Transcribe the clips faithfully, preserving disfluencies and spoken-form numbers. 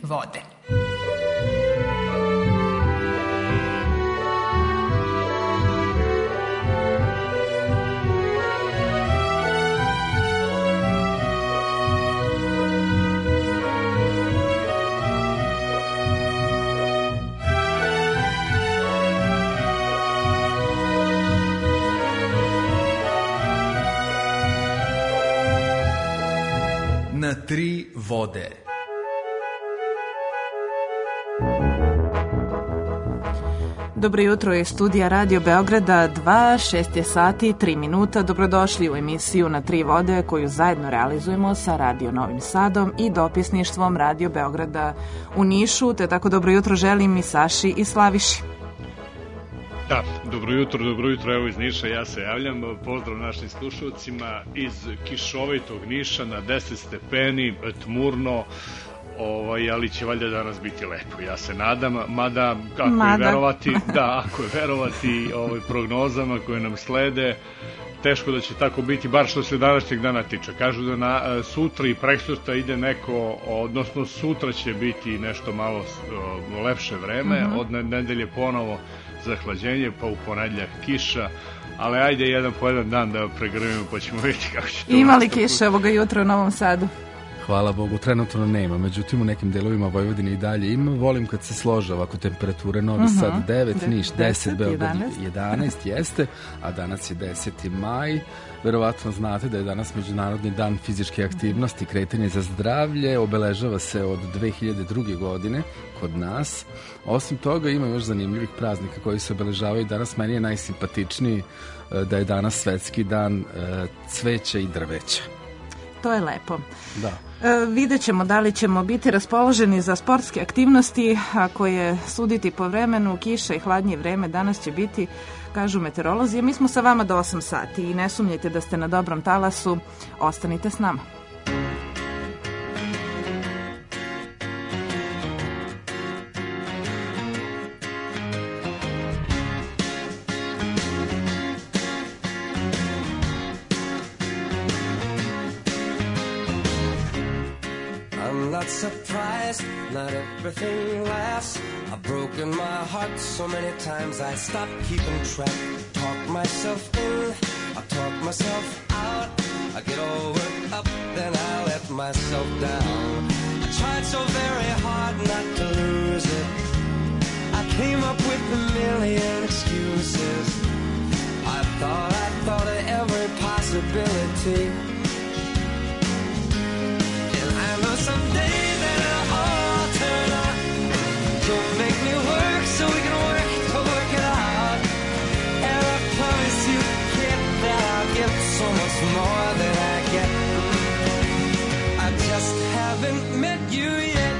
vode. Na tri vode. Dobro jutro iz studija Radio Beograda, dva, šest je sati, tri minuta. Dobrodošli u emisiju Na tri vode koju zajedno realizujemo sa Radio Novim Sadom i dopisništvom Radio Beograda u Nišu. Te tako dobro jutro želim i Saši i Slaviši. Da, dobro jutro, dobro jutro, evo iz Niša, ja se javljam, pozdrav našim slušalcima iz kišovitog Niša na deset stepeni, tmurno, ovaj, ali će valjda danas biti lepo, ja se nadam, mada, ako mada. je verovati, da, ako je verovati ovaj, prognozama koje nam slede, teško da će tako biti, bar što se današnjeg dana tiče. Kažu da na, sutra i preksutra ide neko, odnosno sutra će biti nešto malo o, lepše vreme, mm-hmm. od nedelje ponovo zahlađenje, pa u ponedljak kiša, ali ajde jedan po jedan dan da pregrmimo pa ćemo vidjeti kako će to. Ima li kiša ovoga jutra u Novom Sadu? Hvala Bogu, trenutno nema, međutim u nekim delovima Vojvodine i dalje ima. Volim kad se slože ovako temperature. Novi uh-huh. Sad devet, Niš deset, Beograd jedanaest jeste, a danas je deseti maj. Verovatno znate da je danas Međunarodni dan fizičke aktivnosti, kretanje za zdravlje, obeležava se od dve hiljade druge. godine kod nas. Osim toga ima još zanimljivih praznika koji se obeležavaju danas. Meni je najsimpatičniji da je danas svetski dan cveća i drveća. To je lepo. Da. E, vidjet ćemo da li ćemo biti raspoloženi za sportske aktivnosti. Ako je suditi po vremenu, kiša i hladnije vreme, danas će biti, kažu meteorolozi. Mi smo sa vama do osam sati i ne sumnjajte da ste na dobrom talasu. Ostanite s nama. Surprised, not everything lasts. I've broken my heart so many times I stopped keeping track. Talk myself in, I talk myself out. I get all worked up, then I let myself down. I tried so very hard not to lose it. I came up with a million excuses. I thought, I thought of every possibility. And I know someday make me work so we can work to work it out. And I promise you, kid, that I'll give so much more than I get. I just haven't met you yet.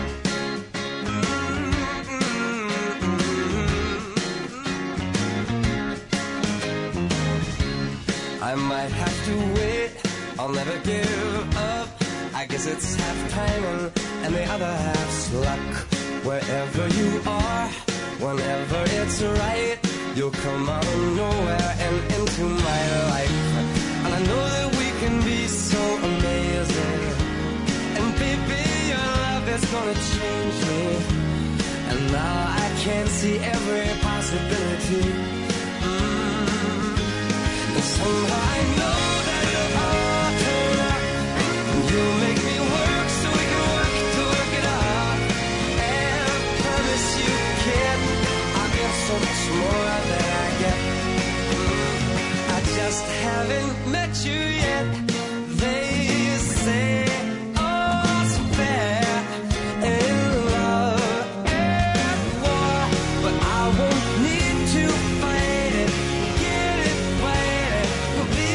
I might have to wait, I'll never give up. I guess it's half timing and the other half's luck. Wherever you are, whenever it's right, you'll come out of nowhere and into my life. And I know that we can be so amazing. And baby, your love is gonna change me. And now I can see every possibility. Mm. And somehow I know that you'll all turn up. And you'll make me work so we can work to work it out. So much more than I get. I just haven't met you yet. They say all's fair in love and war, but I won't need to fight it. Get it, fight it. We'll be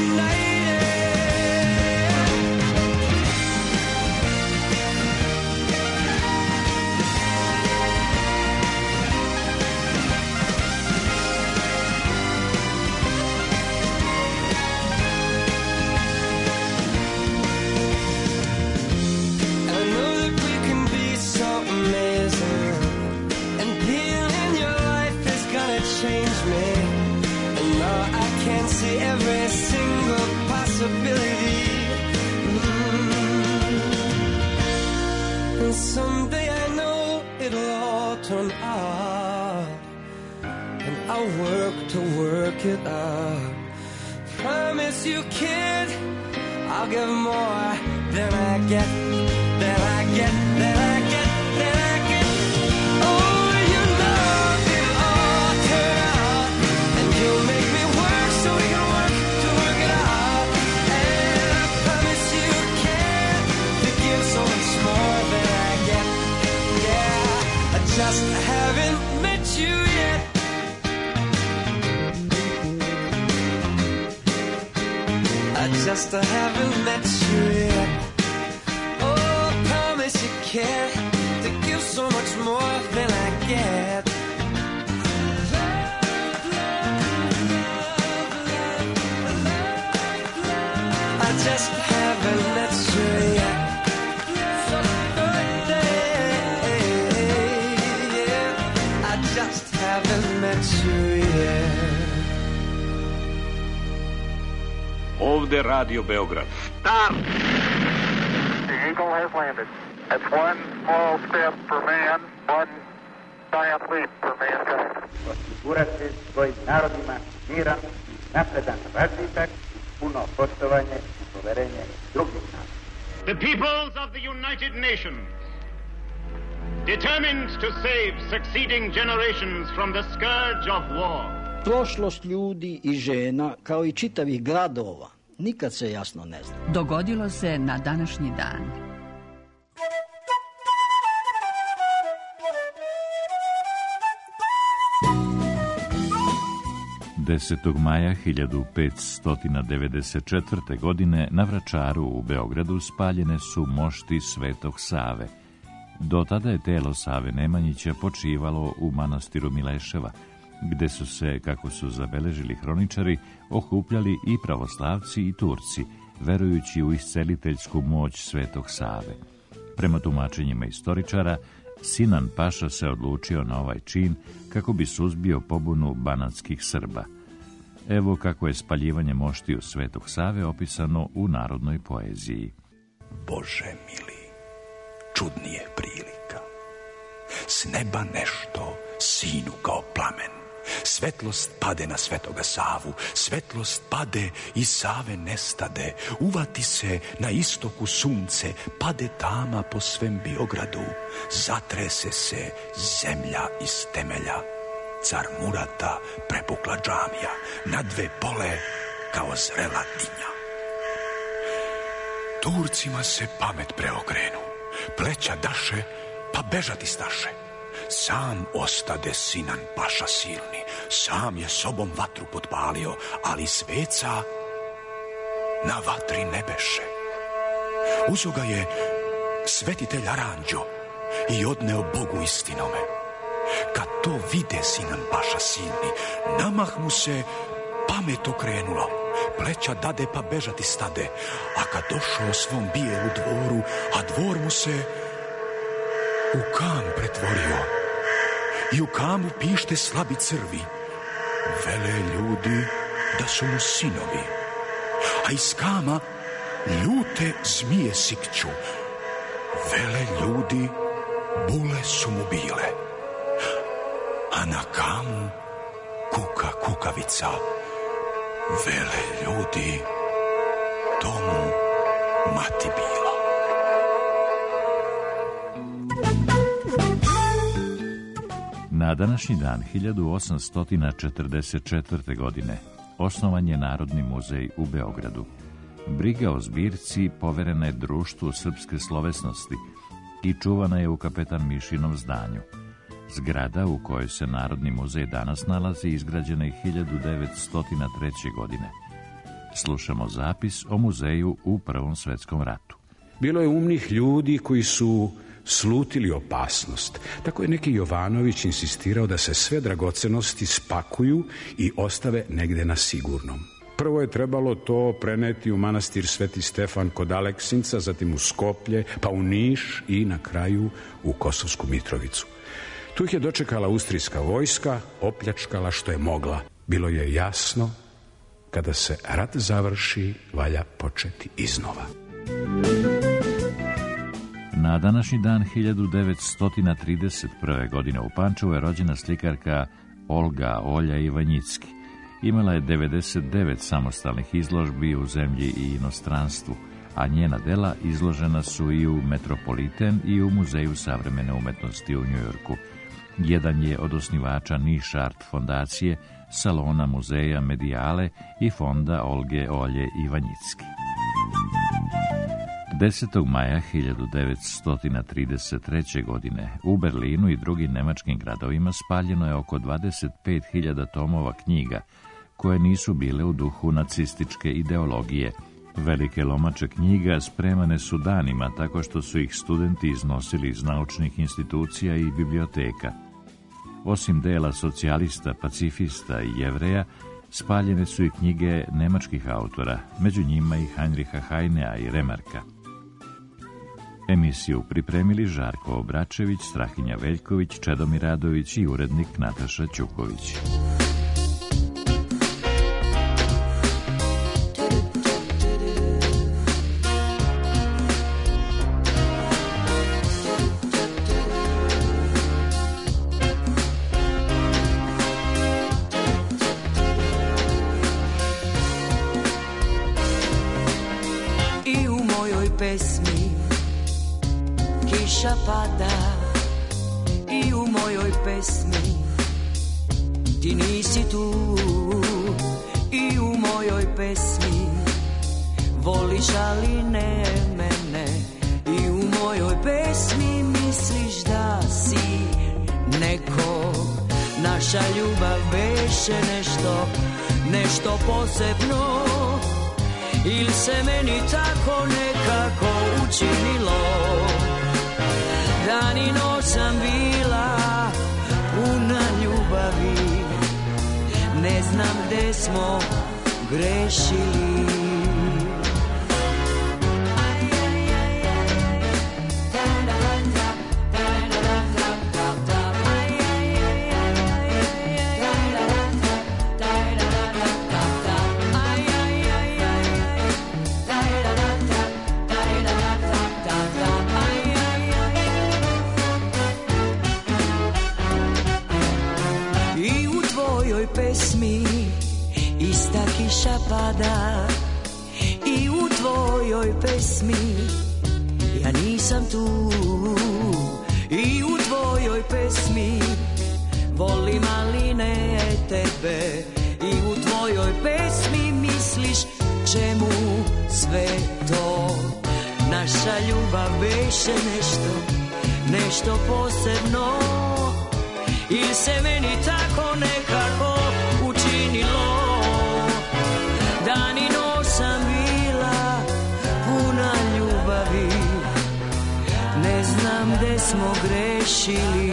see every single possibility. Mm. And someday I I'll work to work it up. Promise you, kid, I'll give more than I get, than I get, than I get, than I get. Oh, you know it'll all turn out, and you'll make me work so we can work to work it out. And I promise you, kid, to give so much more than I get. Yeah, I just haven't met you yet. I just haven't met you yet. Oh, I promise you can't to give so much more than I get. Love, love, love, love, love, love. I just haven't met you yet. Yeah, I just haven't met you yet. Ovde Radio Beograd. Stop! The Eagle has landed. That's one small step for man, one giant leap for mankind. Osigurati svojim narodima miran, napredan razvitak, puno poštovanje i poverenje drugih naroda. The peoples of the United Nations, determined to save succeeding generations from the scourge of war. Prošlost ljudi i žena, kao i čitavih gradova, nikad se jasno ne zna. Dogodilo se na današnji dan. desetog maja hiljadu petsto devedeset četvrte. godine na Vračaru u Beogradu spaljene su mošti Svetog Save. Do tada je telo Save Nemanjića počivalo u manastiru Mileševa, gde su se, kako su zabeležili hroničari, okupljali i pravoslavci i Turci, verujući u isceliteljsku moć Svetog Save. Prema tumačenjima istoričara, Sinan Paša se odlučio na ovaj čin kako bi suzbio pobunu banatskih Srba. Evo kako je spaljivanje moštiju Svetog Save opisano u narodnoj poeziji. Bože mili, čudnije prilika. S neba nešto sinu kao plamen. Svetlost pade na Svetoga Savu, svetlost pade i Save nestade. Uvati se na istoku sunce, pade tama po svem Biogradu. Zatrese se zemlja iz temelja. Car Murata prepukla džamija, na dve pole kao zrela dinja. Turcima se pamet preokrenu, pleća daše, pa bežati staše. Sam ostade Sinan Paša silni, sam je sobom vatru potpalio, ali sveca na vatri ne beše. Uzo ga je svetitelj Aranđo i odneo Bogu istinome. Kad to vide Sinan Paša silni, namah mu se pamet okrenulo, pleća dade pa bežati stade, a kad došao svom bijelu dvoru, a dvor mu se u kam pretvorio, i u kamu pište slabi crvi, vele ljudi da su mu sinovi, a iz kama ljute zmije sikću, vele ljudi bule su mu bile, a na kamu kuka kukavica, vele ljudi to mu mati bila. Na današnji dan hiljadu osamsto četrdeset četvrte. godine osnovan je Narodni muzej u Beogradu. Briga o zbirci poverena je Društvu srpske slovesnosti i čuvana je u Kapetan Mišinom zdanju. Zgrada u kojoj se Narodni muzej danas nalazi izgrađena je hiljadu devetsto treće. godine. Slušamo zapis o muzeju u Prvom svetskom ratu. Bilo je umnih ljudi koji su slutili opasnost. Tako je neki Jovanović insistirao da se sve dragocenosti spakuju i ostave negde na sigurnom. Prvo je trebalo to preneti u manastir Sveti Stefan kod Aleksinca, zatim u Skoplje, pa u Niš i na kraju u Kosovsku Mitrovicu. Tu ih je dočekala austrijska vojska, opljačkala što je mogla. Bilo je jasno, kada se rat završi, valja početi iznova. Na današnji dan hiljadu devetsto trideset prve. godine u Pančevu je rođena slikarka Olga Olja Ivanjicki. Imala je devedeset devet samostalnih izložbi u zemlji i inostranstvu, a njena dela izložena su i u Metropoliten i u Muzeju savremene umetnosti u Njujorku. Jedan je od osnivača Niš Art fondacije, Salona muzeja Medijale i fonda Olge Olje Ivanjicki. desetog maja hiljadu devetsto trideset treće. godine u Berlinu i drugim nemačkim gradovima spaljeno je oko dvadeset pet hiljada tomova knjiga koje nisu bile u duhu nacističke ideologije. Velike lomače knjiga spremane su danima tako što su ih studenti iznosili iz naučnih institucija i biblioteka. Osim dela socijalista, pacifista i Jevreja, spaljene su i knjige nemačkih autora, među njima i Heinricha Heinea i Remarka. Emisiju pripremili Žarko Obračević, Strahinja Veljković, Čedomir Radović i urednik Nataša Ćuković. Pesmi kiša pada i u mojoj pesmi ti nisi tu, i u mojoj pesmi voliš ali ne mene, i u mojoj pesmi misliš da si neko. Naša ljubav beše nešto, nešto posebno, ili se meni tako nekako učinilo. Dan i noć sam bila puna ljubavi, ne znam gde smo grešili. Pesmi ista kiša pada i u tvojoj pesmi ja nisam tu, i u tvojoj pesmi volim ali ne tebe, i u tvojoj pesmi misliš čemu sve to. Naša ljubav beše nešto, nešto posebno, ili se meni tako nekako učinilo. Dan i noć sam bila puna ljubavi, ne znam gde smo grešili.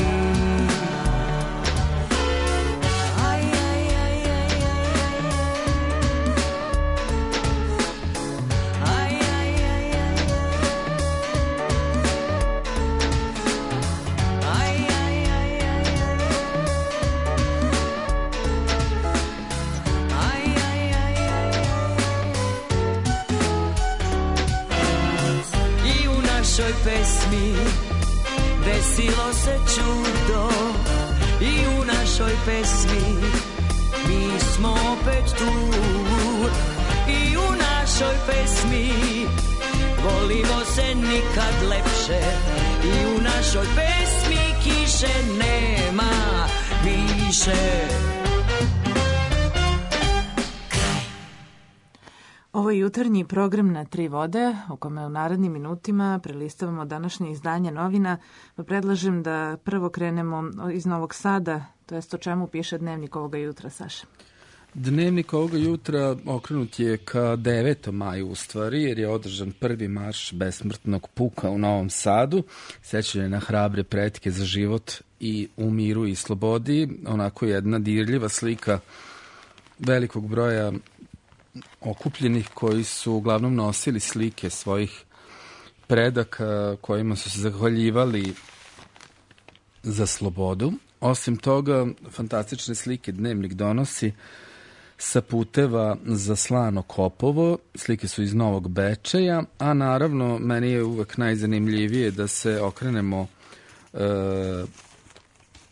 Pesmi desilo se čudo, i u našoj pesmi mi smo opet tu, i u našoj pesmi volimo se nikad lepše, i u našoj pesmi kiše nema više. Ovo je jutarnji program na Tri vode, u kome u narednim minutima prelistavamo današnje izdanje novina, pa predlažem da prvo krenemo iz Novog Sada, to jest o čemu piše dnevnik ovoga jutra, Saša. Dnevnik ovoga jutra okrenut je ka devetom maju u stvari, jer je održan prvi marš besmrtnog puka u Novom Sadu, sećanje na hrabre pretke za život i u miru i slobodi, onako jedna dirljiva slika velikog broja okupljenih koji su uglavnom nosili slike svojih predaka kojima su se zahvaljivali za slobodu. Osim toga, fantastične slike dnevnik donosi sa puteva za Slano Kopovo, slike su iz Novog Bečeja, a naravno meni je uvek najzanimljivije da se okrenemo e,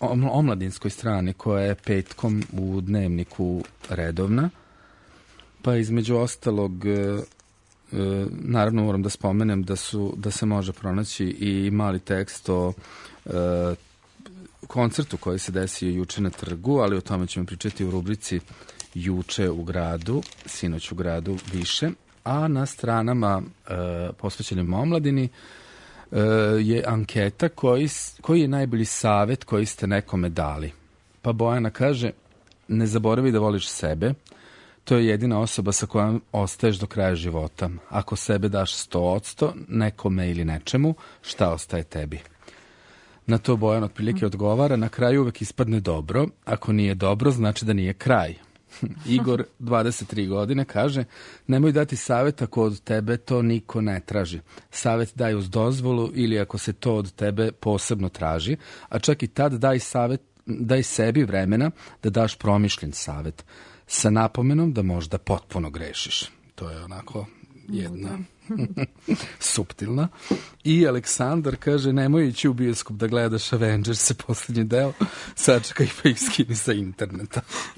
omladinskoj strani koja je petkom u Dnevniku redovna, pa između ostalog e, naravno moram da spomenem da, su, da se može pronaći i mali tekst o e, koncertu koji se desio juče na trgu, ali o tome ćemo pričati u rubrici Juče u gradu, sinoć u gradu više, a na stranama e, posvećenim omladini e, je anketa koji, koji je najbolji savet koji ste nekome dali. Pa Bojana kaže, ne zaboravi da voliš sebe, to je jedina osoba sa kojom ostaješ do kraja života. Ako sebe daš sto odsto nekome ili nečemu, šta ostaje tebi? Na to Bojan otprilike odgovara, na kraju uvek ispadne dobro, ako nije dobro, znači da nije kraj. Igor, dvadeset tri godine, kaže, nemoj dati savjet ako od tebe to niko ne traži. Savjet daj uz dozvolu ili ako se to od tebe posebno traži, a čak i tad daj, savjet, daj sebi vremena da daš promišljen savjet, sa napomenom da možda potpuno grešiš. To je onako jedna suptilna. I Aleksandar kaže, nemoj ići u bioskop da gledaš Avengers, posljednji deo, sačekaj pa ih skini sa interneta.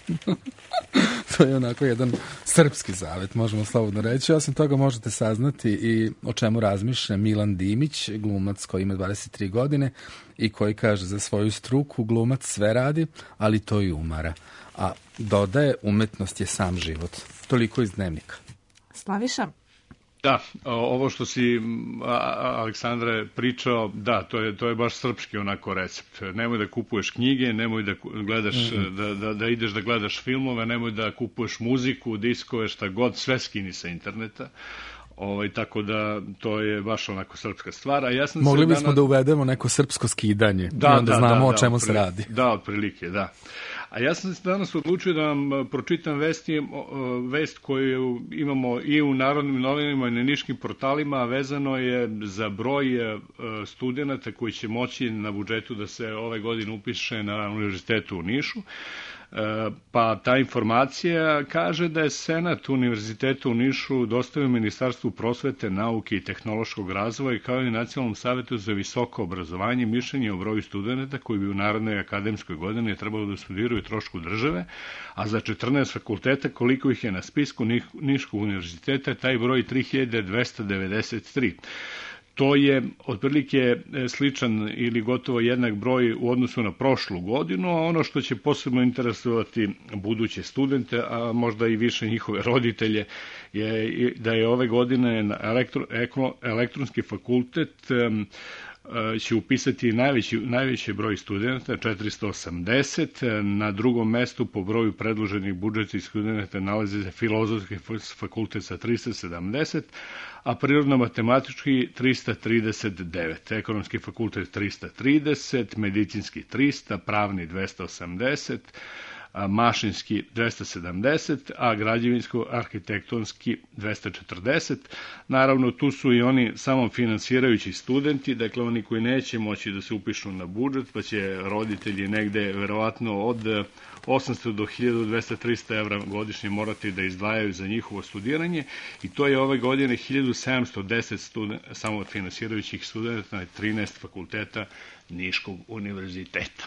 To je onako jedan srpski zavet, možemo slobodno reći. Osim toga možete saznati i o čemu razmišlja Milan Dimić, glumac koji ima dvadeset tri godine i koji kaže za svoju struku, glumac sve radi, ali to i umara. A dodaje, umetnost je sam život. Toliko iz Dnevnika. Slaviša? Da, ovo što si Aleksandre pričao, da, to je, to je baš srpski onako recept. Nemoj da kupuješ knjige, nemoj da gledaš, mm-hmm. da, da, da ideš da gledaš filmove, nemoj da kupuješ muziku, diskove, šta god, sve skini sa interneta. Ovaj, tako da to je baš onako srpska stvar. A ja sam Mogli bismo danas... da uvedemo neko srpsko skidanje da, i onda da, znamo da, o da, čemu otprilike, se radi. Da, otprilike, da. A ja sam se danas odlučio da vam pročitam vesti, vest koju imamo i u Narodnim novinama i na niškim portalima, a vezano je za broj studenta koji će moći na budžetu da se ove godine upiše na Univerzitetu u Nišu. Pa ta informacija kaže da je Senat Univerziteta u Nišu dostavio Ministarstvu prosvete, nauke i tehnološkog razvoja kao i Nacionalnom savetu za visoko obrazovanje mišljenje o broju studenta koji bi u narednoj akademskoj godini trebalo da studiraju trošku države, a za četrnaest fakulteta koliko ih je na spisku Niškog univerziteta, taj broj tri hiljade dvesta devedeset tri. To je otprilike sličan ili gotovo jednak broj u odnosu na prošlu godinu, a ono što će posebno interesovati buduće studente, a možda i više njihove roditelje, je da je ove godine na elektro, elektronski fakultet će upisati najveći, najveći broj studenta, četiristo osamdeset. Na drugom mestu po broju predloženih budžetskih studenta nalazi se Filozofski fakultet sa tristo sedamdeset, a prirodno-matematički trista trideset devet, ekonomski fakultet trista trideset, medicinski trista, pravni dvesta osamdeset, mašinski dvesta sedamdeset, a građevinsko-arhitektonski dvesta četrdeset. Naravno, tu su i oni samofinansirajući studenti, dakle oni koji neće moći da se upišu na budžet, pa će roditelji negde verovatno od osamsto do hiljadu dvesta do trista evra godišnje morati da izdvajaju za njihovo studiranje i to je ove godine hiljadu sedamsto deset studen, samofinansirajućih studenta na trinaest fakulteta Niškog univerziteta.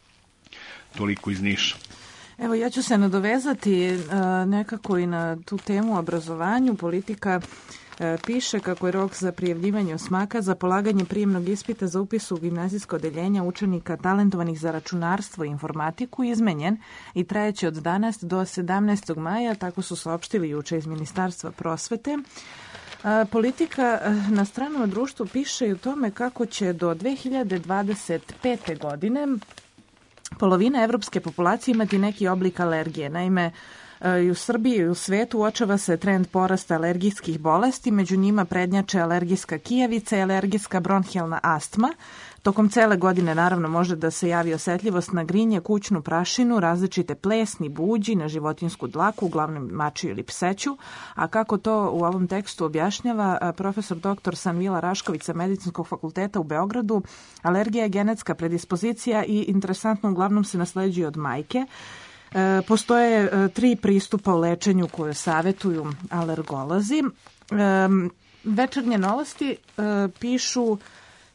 Toliko iz Niša. Evo, ja ću se nadovezati uh, nekako i na tu temu obrazovanju. Politika uh, piše kako je rok za prijavljivanje osmaka za polaganje prijemnog ispita za upis u gimnazijsko odeljenja učenika talentovanih za računarstvo i informatiku izmenjen i trajeće od danas do sedamnaestog maja, tako su saopštili juče iz Ministarstva prosvete. Uh, politika uh, na stranama društvu piše i o tome kako će do dve hiljade dvadeset pete. godine polovina evropske populacije imati neki oblik alergije. Naime, i u Srbiji i u svetu uočava se trend porasta alergijskih bolesti, među njima prednjače alergijska kijavica i alergijska bronhijalna astma. Tokom cele godine naravno može da se javi osetljivost na grinje, kućnu prašinu, različite plesni, buđi, na životinsku dlaku, uglavnom mačiju ili pseću. A kako to u ovom tekstu objašnjava profesor doktor Sanvila Rašković sa Medicinskog fakulteta u Beogradu, alergija je genetska predispozicija i interesantno uglavnom se nasleđuje od majke. E, postoje e, tri pristupa u lečenju koje savetuju alergolozi. E, večernje novosti e, pišu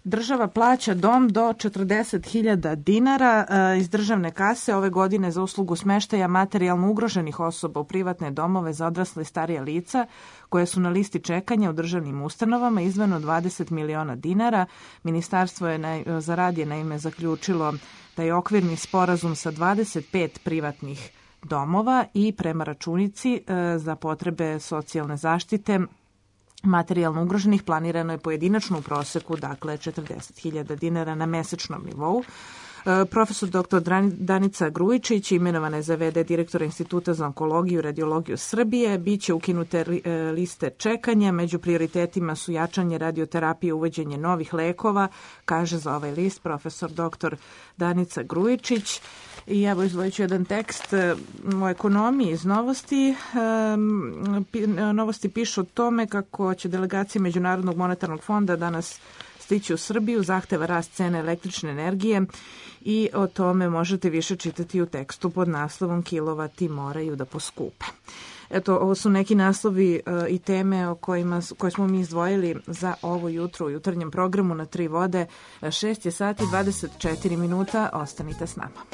Država plaća dom do četrdeset hiljada dinara iz državne kase ove godine za uslugu smeštaja materijalno ugroženih osoba u privatne domove za odrasle i starije lica koje su na listi čekanja u državnim ustanovama, izdvojeno dvadeset miliona dinara. Ministarstvo je za rad je naime zaključilo taj okvirni sporazum sa dvadeset pet privatnih domova i prema računici za potrebe socijalne zaštite materijalno ugroženih planirano je pojedinačno u proseku, dakle četrdeset hiljada dinara na mesečnom nivou. Profesor doktor Danica Grujičić imenovana je za ve de direktora Instituta za onkologiju i radiologiju Srbije. Biće ukinute liste čekanja. Među prioritetima su jačanje radioterapije, uvođenje novih lekova, kaže za ovaj list profesor doktor Danica Grujičić. I evo izdvojit ću jedan tekst o ekonomiji iz Novosti. Novosti pišu o tome kako će delegacija Međunarodnog monetarnog fonda danas stići u Srbiju, zahteva rast cene električne energije i o tome možete više čitati u tekstu pod naslovom Kilovati moraju da poskupe. Eto, ovo su neki naslovi uh, i teme o kojima, koje smo mi izdvojili za ovo jutro u jutarnjem programu na Tri vode. šest je sati dvadeset četiri minuta, ostanite s nama.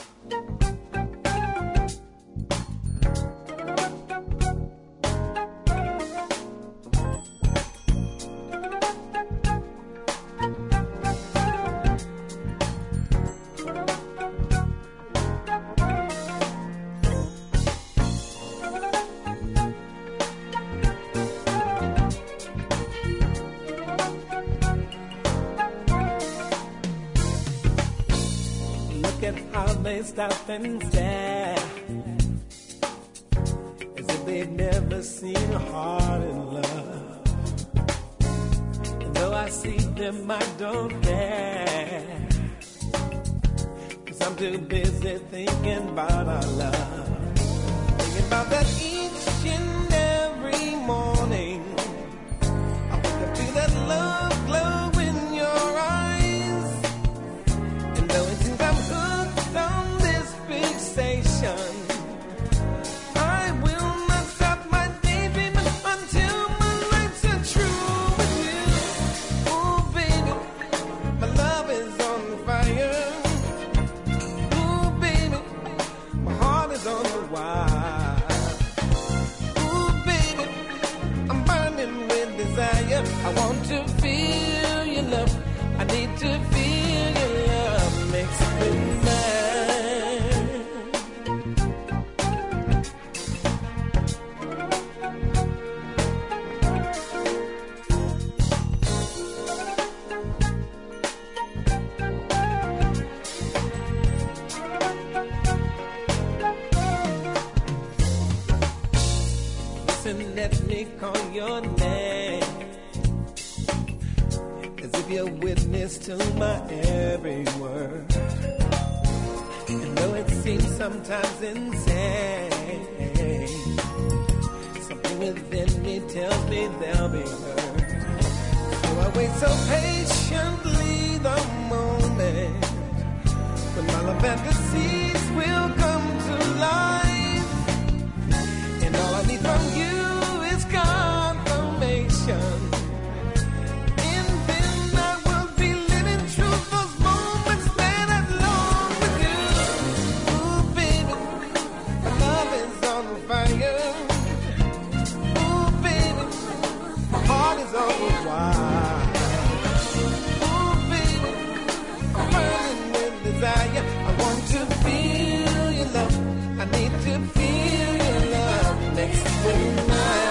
Stop and stare as if they've never seen a heart in love. And though I see them, I don't care, 'cause I'm too busy thinking about our love. Thinking about that each and every morning. I wake up to that love glow in your eyes. And though it seems I'm hooked on station, I will not stop my daydreaming until my nights are true with you. Oh baby, my love is on fire. Oh baby, my heart is on the wire. Oh baby, I'm burning with desire. I want to feel your love. I need to feel your love. Makes me mad. Let me call your name, as if you're witness to my every word. And though it seems sometimes insane, something within me tells me they'll be heard. So I wait so patiently the moment when my love fantasies will come to life. And all I need from you is confirmation, and then I will be living through those moments that I long with you. Ooh, baby, my love is on fire. Ooh, baby, my heart is on wire. Ooh, baby, I'm burning with desire. I want to feel your love. I need to feel your love next to mine.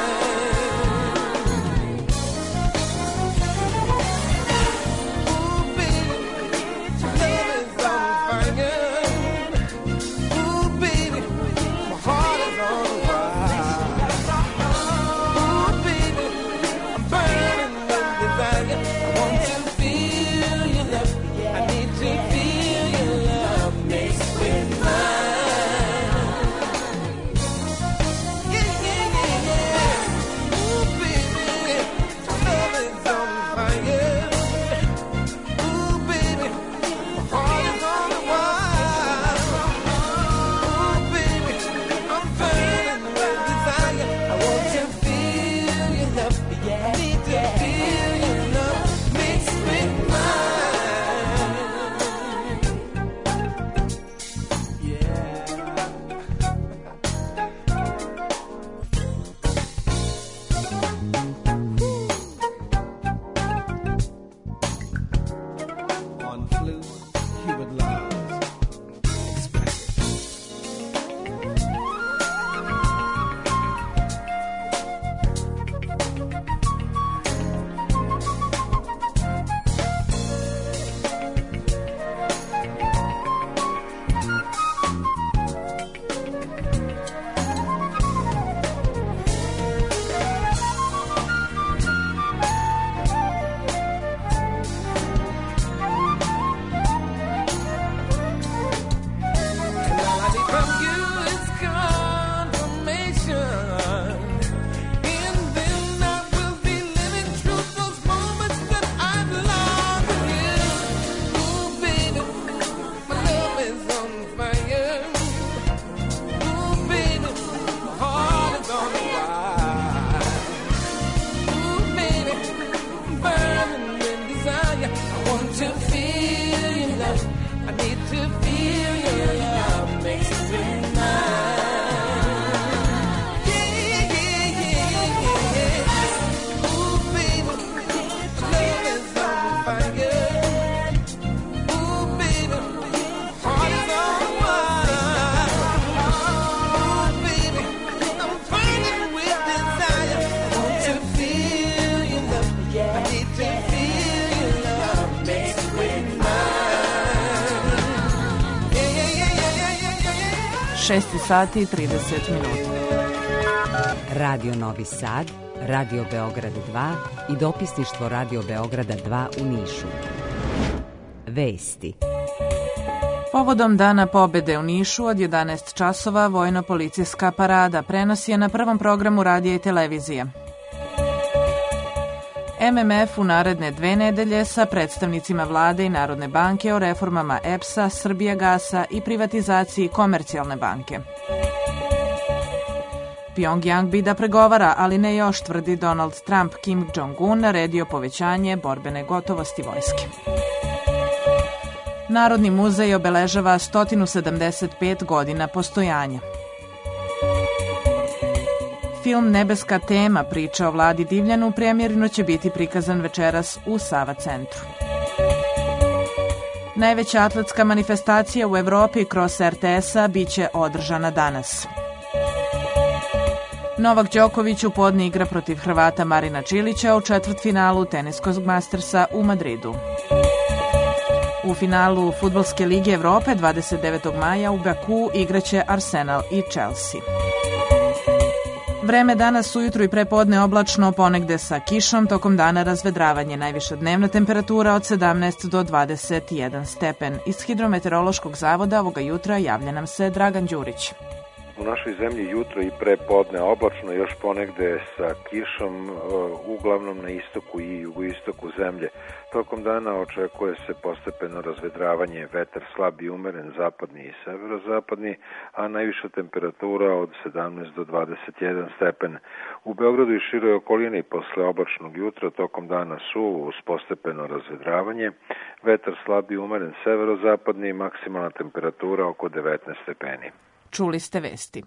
šest sati i trideset minuta. Radio Novi Sad, Radio Beograd dva i dopisništvo Radio Beograda dva u Nišu. Vesti. Povodom Dana pobede u Nišu od jedanaest časova vojno-policijska parada prenosi je na prvom programu radija i televizije. M M F u naredne dve nedelje sa predstavnicima vlade i Narodne banke o reformama E P S-a, Srbijagasa i privatizaciji Komercijalne banke. Pyongyang bi da pregovara, ali ne još, tvrdi Donald Trump. Kim Jong-un naredio povećanje borbene gotovosti vojske. Narodni muzej obeležava sto sedamdeset pet godina postojanja. Film Nebeska tema, priča o Vladi Divljanu, premijerno će biti prikazan večeras u Sava centru. Najveća atletska manifestacija u Evropi kroz R T S-a biće održana danas. Novak Đoković u podne igra protiv Hrvata Marina Čilića u četvrtfinalu teniskog Mastersa u Madridu. U finalu Fudbalske lige Evrope dvadeset devetog maja u Baku igraće Arsenal i Chelsea. Vreme danas ujutru i prepodne oblačno, ponegde sa kišom, tokom dana razvedravanje. Najviša dnevna temperatura od sedamnaest do dvadeset jedan stepen. Iz Hidrometeorološkog zavoda ovoga jutra javlja nam se Dragan Đurić. U našoj zemlji jutro i prepodne oblačno, još ponegde sa kišom, uglavnom na istoku i jugoistoku zemlje. Tokom dana očekuje se postepeno razvedravanje, vetar slab i umeren, zapadni i severozapadni, a najviša temperatura od sedamnaest do dvadeset jedan stepen. U Beogradu i široj okolini posle oblačnog jutra tokom dana suvo uz postepeno razvedravanje, vetar slab i umeren, severozapadni, maksimalna temperatura oko devetnaest stepeni. Čuli ste vesti.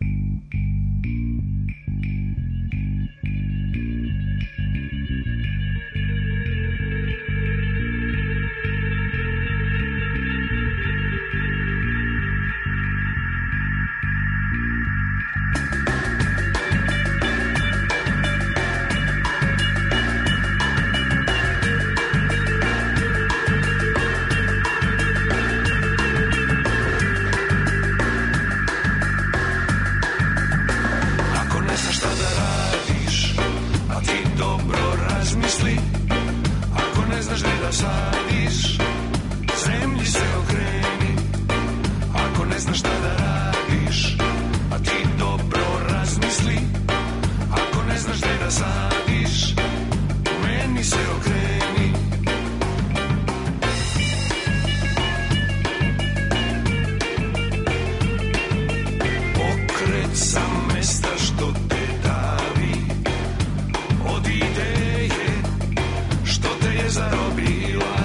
Sadiš, zemlji se okreni. Ako ne znaš šta da radiš, a ti dobro razmisli. Ako ne znaš gde da sadiš, meni se okreni. Pokret sa mesta što te davi, od ideje što te je zarobila.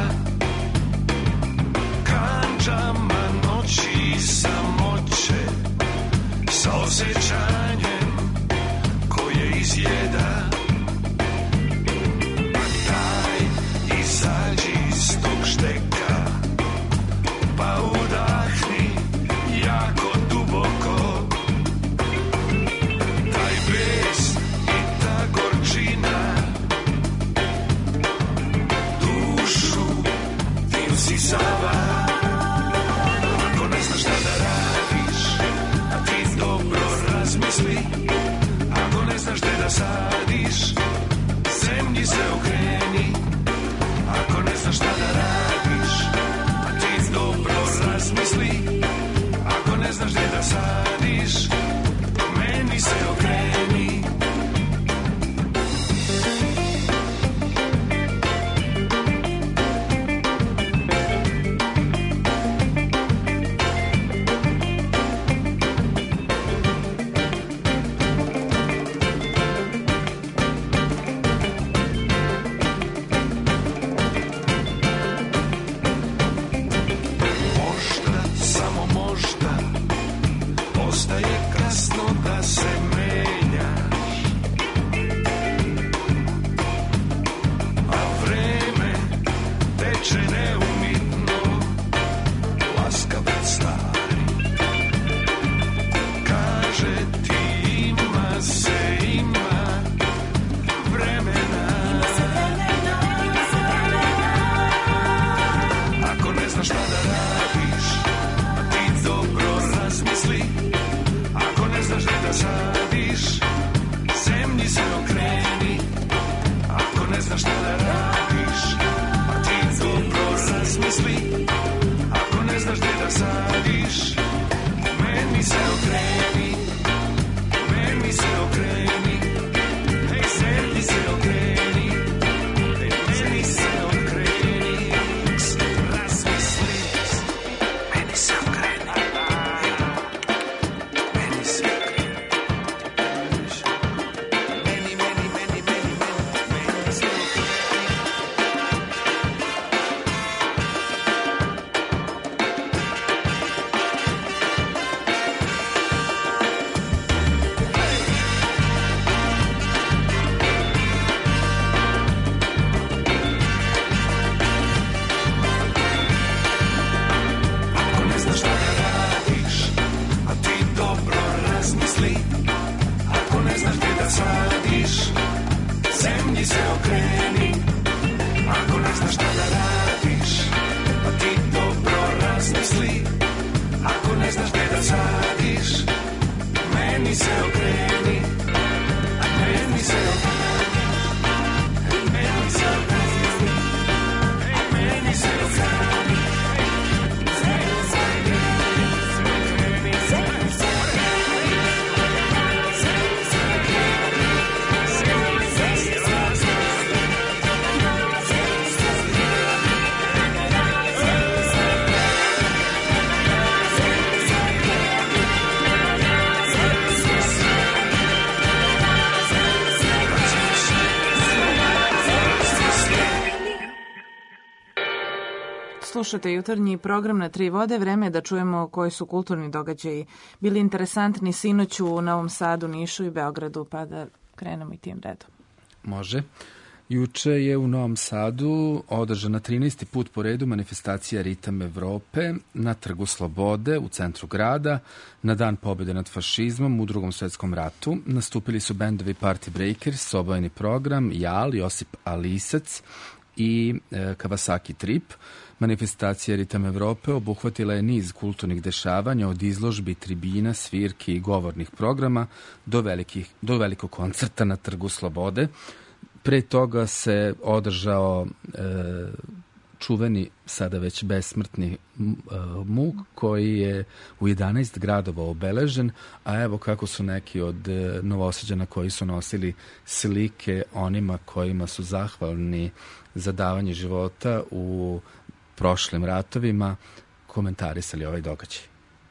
Slušate jutarnji program na Tri vode. Vreme je da čujemo koji su kulturni događaji bili interesantni sinoć u Novom Sadu, Nišu i Beogradu, pa da krenemo i tim redom. Može. Juče je u Novom Sadu održana trinaesti put po redu manifestacija Ritam Evrope na Trgu Slobode u centru grada na Dan pobjede nad fašizmom u Drugom svjetskom ratu. Nastupili su bendovi Party Breakers, obojeni program, Jal, Josip Alisac i e, Kawasaki Trip. Manifestacija Ritam Evrope obuhvatila je niz kulturnih dešavanja od izložbi, tribina, svirki i govornih programa do, velikih, do velikog koncerta na Trgu Slobode. Pre toga se održao e, čuveni, sada već besmrtni e, muk koji je u jedanaest gradova obeležen, a evo kako su neki od e, Novosađana koji su nosili slike onima kojima su zahvalni za davanje života u prošlim ratovima komentarisali ovaj događaj.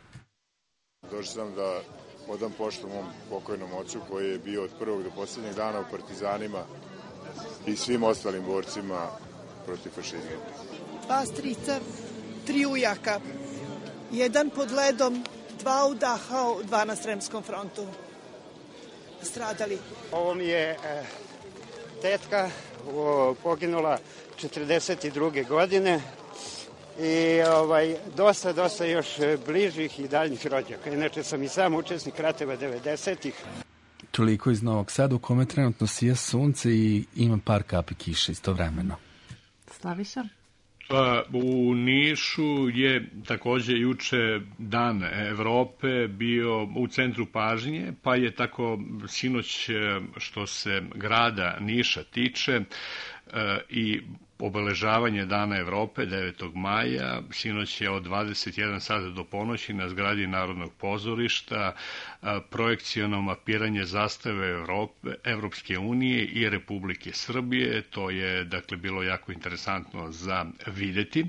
Došao sam da odam poštu mom pokojnom ocu koji je bio od prvog do posljednjeg dana u partizanima i svim ostalim borcima protiv fašizma. Dva strica, tri ujaka, jedan pod ledom, dva u Dachau, dva na Sremskom frontu. Stradali. Ovo mi je e, tetka o, poginula četrdeset druge godine i ovaj, dosta, dosta još bližih i daljnjih rođaka. Inače sam i sam učesnik rateva devedesetih. Toliko iz Novog Sada u kome trenutno sija sunce i ima par kapi kiše istovremeno. Slaviša? Pa, u Nišu je takođe juče Dan Evrope bio u centru pažnje, pa je tako sinoć što se grada Niša tiče i obeležavanje Dana Evrope devetog maja, sinoć je od dvadeset jedan sata do ponoći na zgradi Narodnog pozorišta projekciono mapiranje zastave Evrope, Evropske unije i Republike Srbije. To je dakle bilo jako interesantno za videti.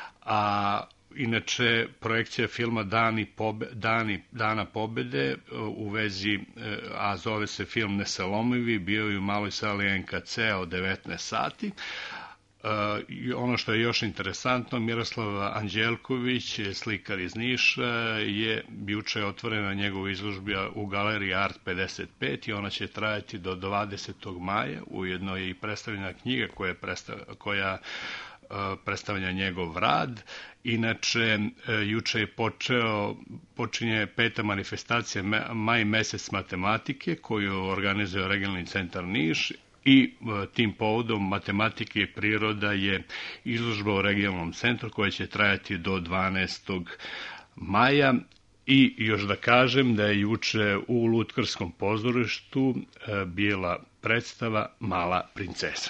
A inače, projekcija filma Dani pobe, Dani, Dana pobede u vezi, a zove se film Neselomivi, bio je u maloj sali en ka ce od devetnaest sati. Uh, ono što je još interesantno, Miroslav Anđelković, slikar iz Niša, je juče otvorena njegova izložba u galeriji Art pedeset pet i ona će trajati do dvadesetog maja. Ujedno je i predstavljena knjiga koja, predstav, koja uh, predstavlja njegov rad. Inače, uh, juče je počeo, počinje peta manifestacija Maj mesec matematike koju organizuje Regionalni centar Niš. I tim povodom matematike i priroda je izložba u regionalnom centru koja će trajati do dvanaestog maja. I još da kažem da je juče u Lutkarskom pozorištu bila predstava Mala princesa.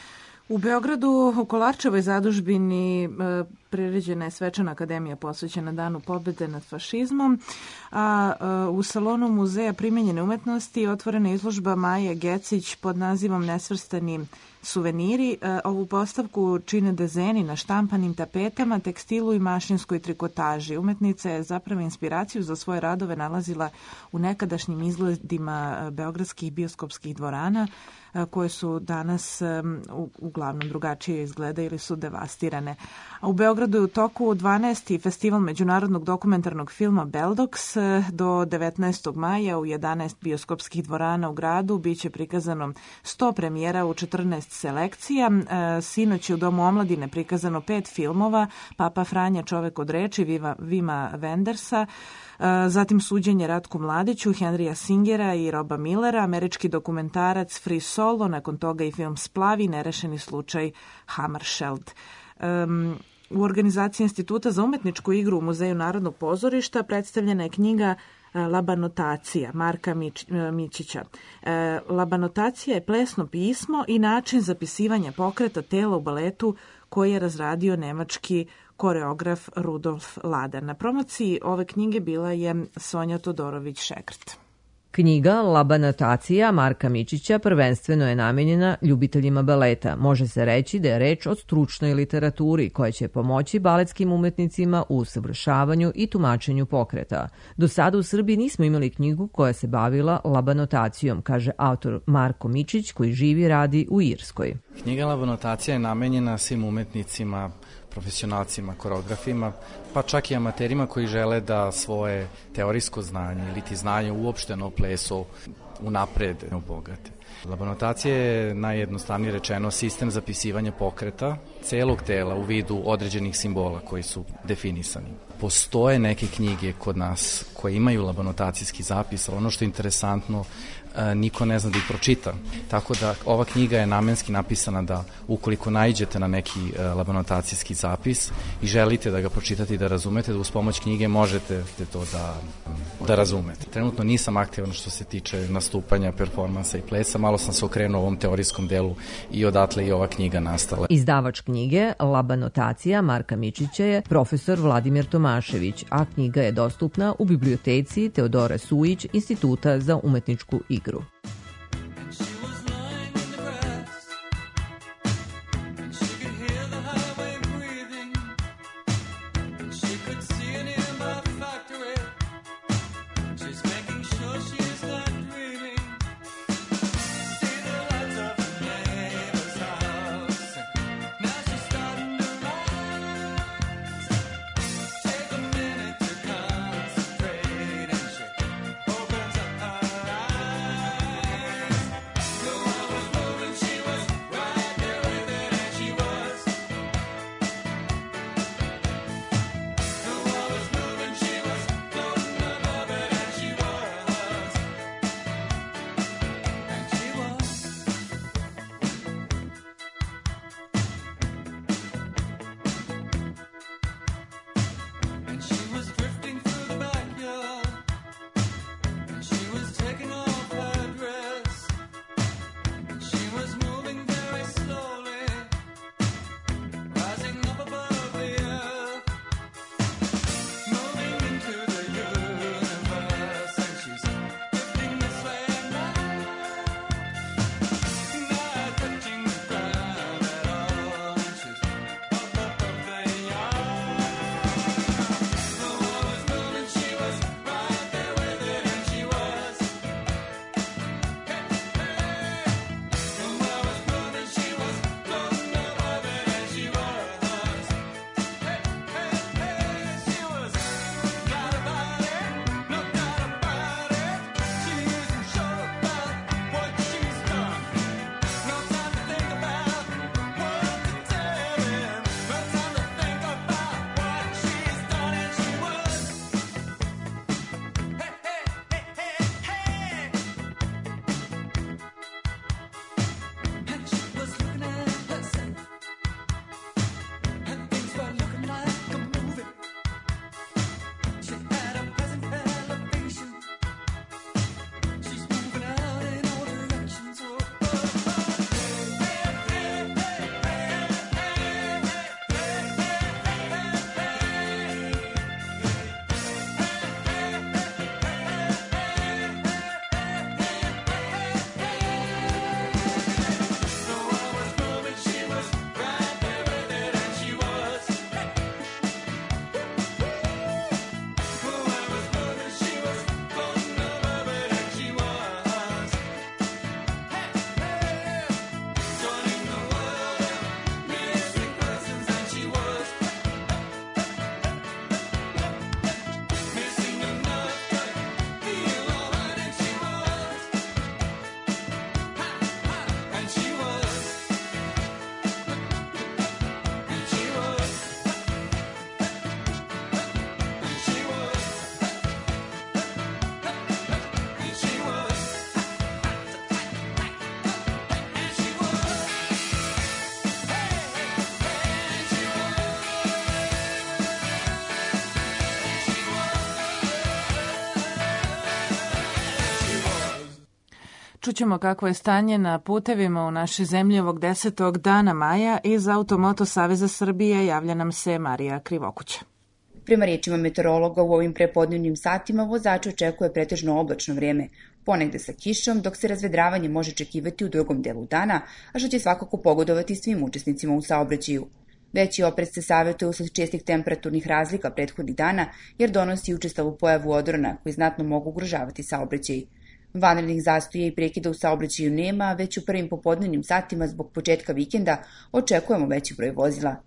U Beogradu u Kolarčevoj zadužbini priređena je svečana akademija posvećena Danu pobjede nad fašizmom, a u salonu Muzeja primenjene umetnosti otvorena izložba Maje Gecić pod nazivom Nesvrstani suveniri. Ovu postavku čine dezeni na štampanim tapetama, tekstilu i mašinskoj trikotaži. Umetnica je zapravo inspiraciju za svoje radove nalazila u nekadašnjim izgledima beogradskih bioskopskih dvorana, koje su danas uglavnom drugačije izgleda ili su devastirane. A u Beogradu je u toku dvanaesti festival međunarodnog dokumentarnog filma Beldox. Do devetnaestog maja u jedanaest bioskopskih dvorana u gradu biće prikazano sto premijera u četrnaest selekcija. Sinoć je u Domu omladine prikazano pet filmova: Papa Franja, čovek od reči, Vima, Vima Wendersa, zatim Suđenje Ratku Mladiću, Henrya Singera i Roba Millera, američki dokumentarac Free Solo, nakon toga i film Splavi, nerešeni slučaj Hammarskjöld. Um, u organizaciji Instituta za umetničku igru u Muzeju Narodnog pozorišta predstavljena je knjiga Labanotacija Marka Mić, Mićića. E, Labanotacija je plesno pismo i način zapisivanja pokreta tela u baletu koji je razradio nemački koreograf Rudolf Lader. Na promociji ove knjige bila je Sonja Todorović-Šekrt. Knjiga Labanotacija Marka Mićića prvenstveno je namenjena ljubiteljima baleta. Može se reći da je reč o stručnoj literaturi koja će pomoći baletskim umetnicima u usavršavanju i tumačenju pokreta. Do sada u Srbiji nismo imali knjigu koja se bavila labanotacijom, kaže autor Marko Mićić koji živi i radi u Irskoj. Knjiga Labanotacija je namenjena svim umetnicima, profesionalcima, koreografima, pa čak i amaterima koji žele da svoje teorijsko znanje ili ti znanje uopšteno o plesu unaprede, obogate. Labonotacija je najjednostavnije rečeno sistem zapisivanja pokreta celog tela u vidu određenih simbola koji su definisani. Postoje neke knjige kod nas koje imaju labonotacijski zapis, ali ono što je interesantno, niko ne zna da ih pročita. Tako da ova knjiga je namenski napisana da ukoliko naiđete na neki labonotacijski zapis i želite da ga pročitate i da razumete, da uz pomoć knjige možete to da, da razumete. Trenutno nisam aktivan što se tiče nastupanja, performansa i plesa, malo sam se okrenuo ovom teorijskom delu i odatle i ova knjiga nastala. Izdavač knjige Labonotacija Marka Mičića je profesor Vladimir Tomašević, a knjiga je dostupna u biblioteci Teodore Sujić Instituta za umetničku igru. Čućemo kako je stanje na putevima u našoj zemlji ovog desetog dana maja. Iz Automoto Saveza Srbije javlja nam se Marija Krivokuća. Prema riječima meteorologa, u ovim prepodnevnim satima vozače očekuje pretežno oblačno vrijeme, ponegde sa kišom, dok se razvedravanje može očekivati u drugom delu dana, a što će svakako pogodovati svim učesnicima u saobraćaju. Veći oprez se savjetuje usled čestih temperaturnih razlika prethodnih dana, jer donosi učestalu pojavu odrona koji znatno mogu ugrožavati saobraćaj. Vanrednih zastoja i prekida u saobraćaju nema, već u prvim popodnevnim satima zbog početka vikenda očekujemo veći broj vozila.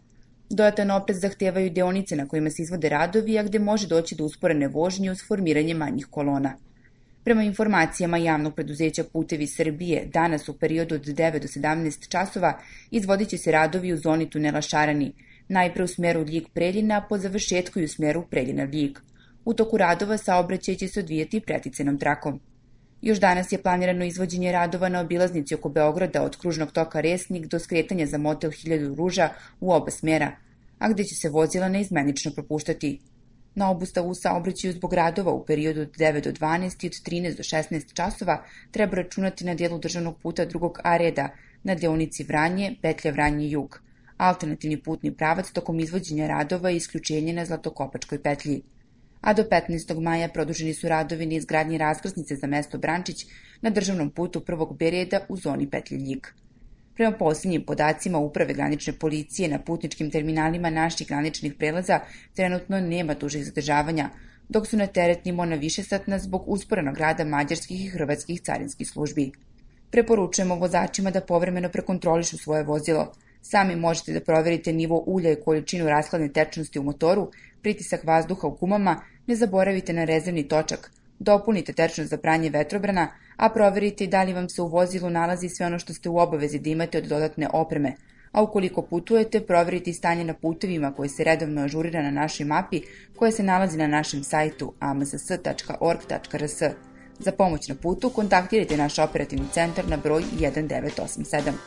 Dodatan oprez zahtevaju deonice na kojima se izvode radovi, a gde može doći do usporene vožnje uz formiranje manjih kolona. Prema informacijama javnog preduzeća Putevi Srbije, danas u periodu od devet do sedamnaest časova izvodit će se radovi u zoni tunela Šarani, najpre u smeru Ljig-Preljina, a po završetku i u smeru Preljina-Ljig. U toku radova saobraćaj će se odvijati preticenom trakom. Još danas je planirano izvođenje radova na obilaznici oko Beograda od kružnog toka Resnik do skretanja za motel Hiljadu ruža u oba smera, a gde će se vozila neizmenično propuštati. Na obustavu u saobraćaju zbog radova u periodu od devet do dvanaest i od trinaest do šesnaest časova treba računati na dijelu državnog puta drugog A reda na deonici Vranje, petlja Vranje-Jug. Alternativni putni pravac tokom izvođenja radova je isključenje na Zlatokopačkoj petlji. A do petnaestog maja produženi su radovi na izgradnji raskrsnice za mesto Brančić na državnom putu prvog B reda u zoni petlje Ljig. Prema posljednjim podacima Uprave granične policije na putničkim terminalima naših graničnih prelaza trenutno nema dužih zadržavanja, dok su na teretnimo na višesatna zbog usporenog rada mađarskih i hrvatskih carinskih službi. Preporučujemo vozačima da povremeno prekontrolišu svoje vozilo. Sami možete da proverite nivo ulja i količinu rashladne tečnosti u motoru, pritisak vazduha u gumama, ne zaboravite na rezervni točak, dopunite tečnost za pranje vetrobrana, a proverite i da li vam se u vozilu nalazi sve ono što ste u obavezi da imate od dodatne opreme, a ukoliko putujete, proverite i stanje na putevima koje se redovno ažurira na našoj mapi koja se nalazi na našem sajtu a m z s tačka org tačka r s. Za pomoć na putu kontaktirajte naš operativni centar na broj jedan devet osam sedam.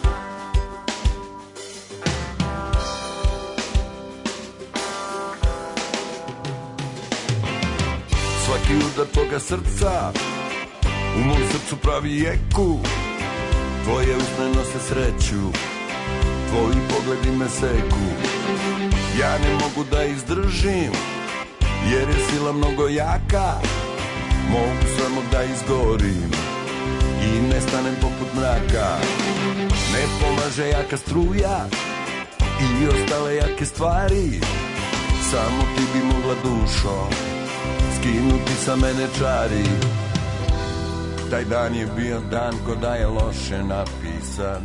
Svaki udar tvoga srca u mom srcu pravi jeku. Tvoje usne nose sreću, tvoji pogledi me seku. Ja ne mogu da izdržim, jer je sila mnogo jaka. Mogu samo da izgorim i nestanem poput mraka. Ne pomaže jaka struja i ostale jake stvari. Samo ti bi mogla dušo skinuti sa mene čari. Taj dan je bio dan ko da je loše napisan.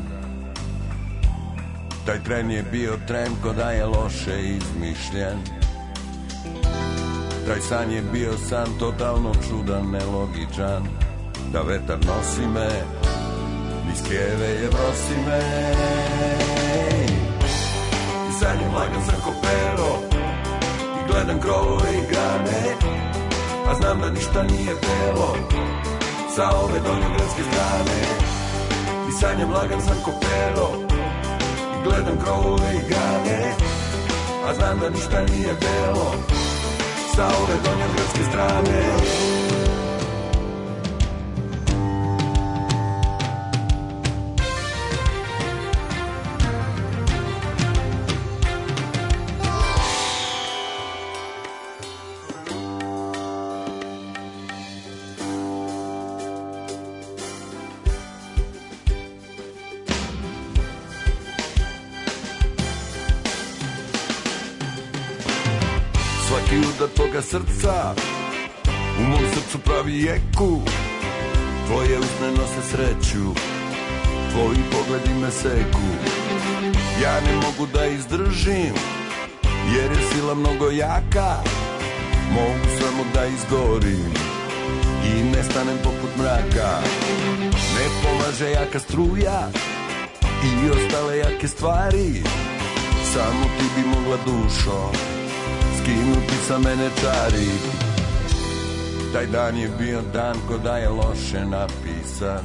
Taj tren je bio tren ko da je loše izmišljen. Taj san je bio san totalno čudan, nelogičan. Da vetar nosi me, niz krijeve je brosi me. I sanjem lagan sam ko pero i gledam krovove i grane, a znam da ništa nije belo sa ove donjogradske strane. I sanjem lagan sam ko pero i gledam krovove i grane, a znam da ništa nije belo sa ove donjogradske strane. Svaki udar tvoga srca u mom srcu pravi jeku. Tvoje usne nose sreću, tvoji pogledi me seku. Ja ne mogu da izdržim, jer je sila mnogo jaka. Mogu samo da izgorim i nestanem poput mraka. Ne pomaže jaka struja i ostale jake stvari. Samo ti bi mogla dušo skinuti sa mene čari. Taj dan je bio dan ko da je loše napisan.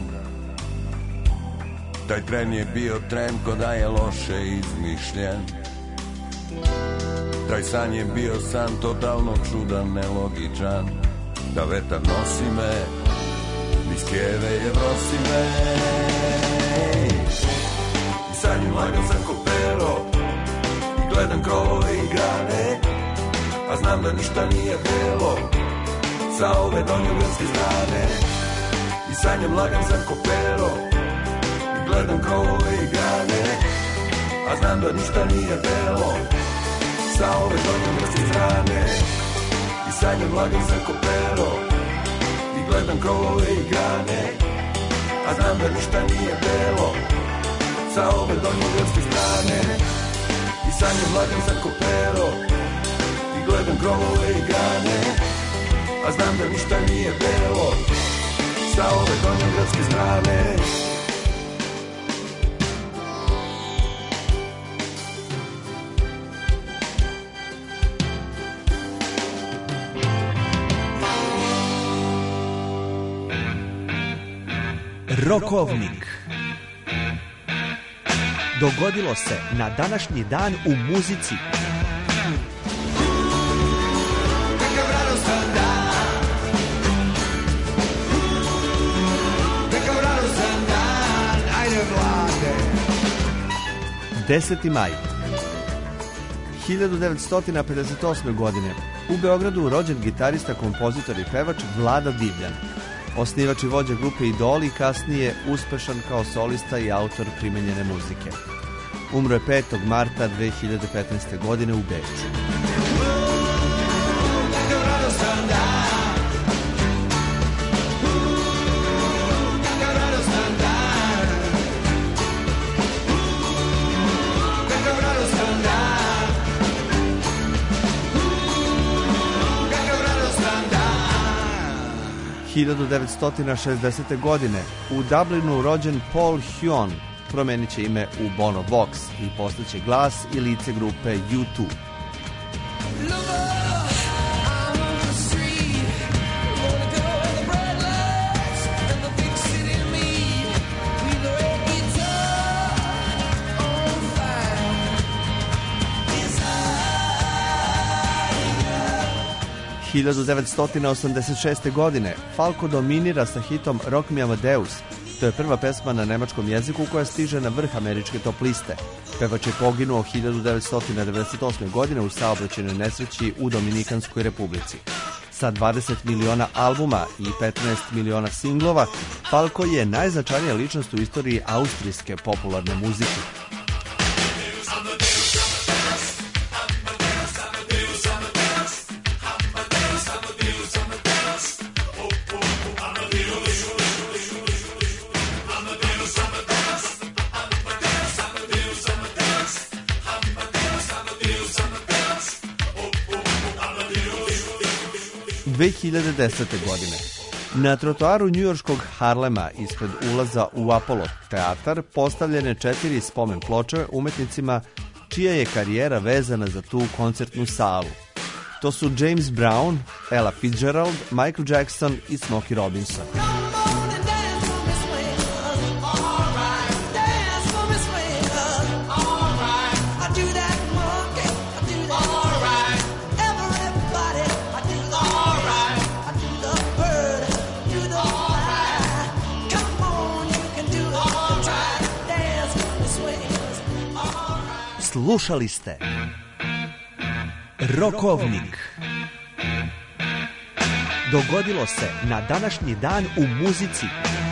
Taj tren je bio tren ko da je loše izmišljen. Taj san je bio san totalno čudan, nelogičan. Da vetar nosi me, niz krijeve je brosi me. I sanjem lagan sam ko pero i gledam krovove i grane, a znam da ništa nije belo sa ove donjogradske strane. I sanjem lagan sam ko pero i gledam krovove i grane, a znam da ništa nije belo sa ove donjogradske strane. I sanjem lagan sam ko pero i gledam krovove i grane, a znam da ništa nije belo sa ove donjogradske strane. I I sanjam lagam za kopero I gledam krovove i grane A znam da ništa nije belo Sa ove donjogradske strane Rokovnik. Dogodilo se na današnji dan u muzici. deseti maj hiljadu devetsto pedeset osme. godine u Beogradu rođen gitarista, kompozitor i pevač Vlada Divljan. Osnivač i vođa grupe Idoli, kasnije uspešan kao solista i autor primenjene muzike. Umro je petog marta dve hiljade petnaeste. godine u Beču. hiljadu devetsto šezdesete. godine u Dublinu rođen Paul Huon, promenit će ime u Bono Vox i postaće glas i lice grupe U dva. hiljadu devetsto osamdeset šeste. godine Falco dominira sa hitom Rock Me Amadeus. To je prva pesma na nemačkom jeziku koja stiže na vrh američke top liste. Pevač je poginuo hiljadu devetsto devedeset osme. godine u saobraćajnoj nesreći u Dominikanskoj republici. Sa dvadeset miliona albuma i petnaest miliona singlova, Falco je najznačajnija ličnost u istoriji austrijske popularne muzike. dve hiljade desete. godine na trotoaru njujorškog Harlema ispred ulaza u Apollo teatar postavljene četiri spomen ploče umetnicima čija je karijera vezana za tu koncertnu salu. To su James Brown, Ella Fitzgerald, Michael Jackson i Smokey Robinson. Slušali ste Rokovnik. Dogodilo se na današnji dan u muzici.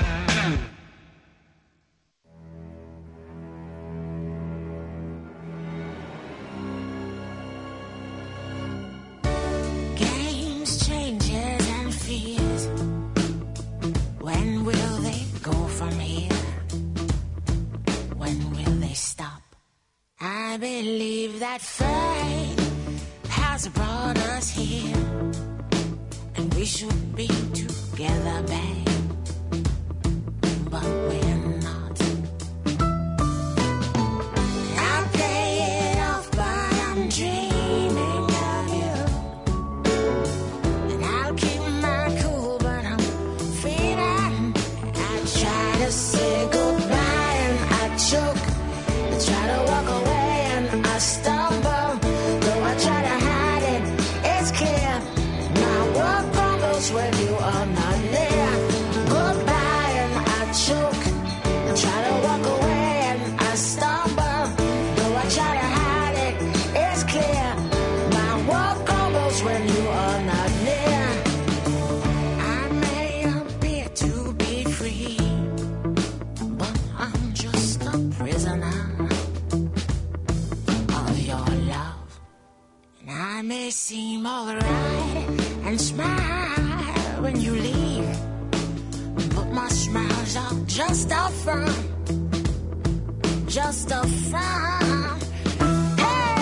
Games, changes and fears. When will they go from here? When will they stop? I believe that fate has brought us here, and we should be together, babe, but we're not. I play it off, but I'm dreaming of you, and I'll keep my cool, but I'm feeling. I try to say goodbye and I choke. I try to walk away and I stumble. Though I try to hide it, it's clear. My world crumbles when you are not near. Goodbye and I choke. I try to walk away and I stumble. Though I try to hide it, it's clear. My world crumbles when you are not near. I may appear to be free, but I'm just a prisoner. I may seem alright and smile when you leave, but my smiles are just a front, just a front. Hey!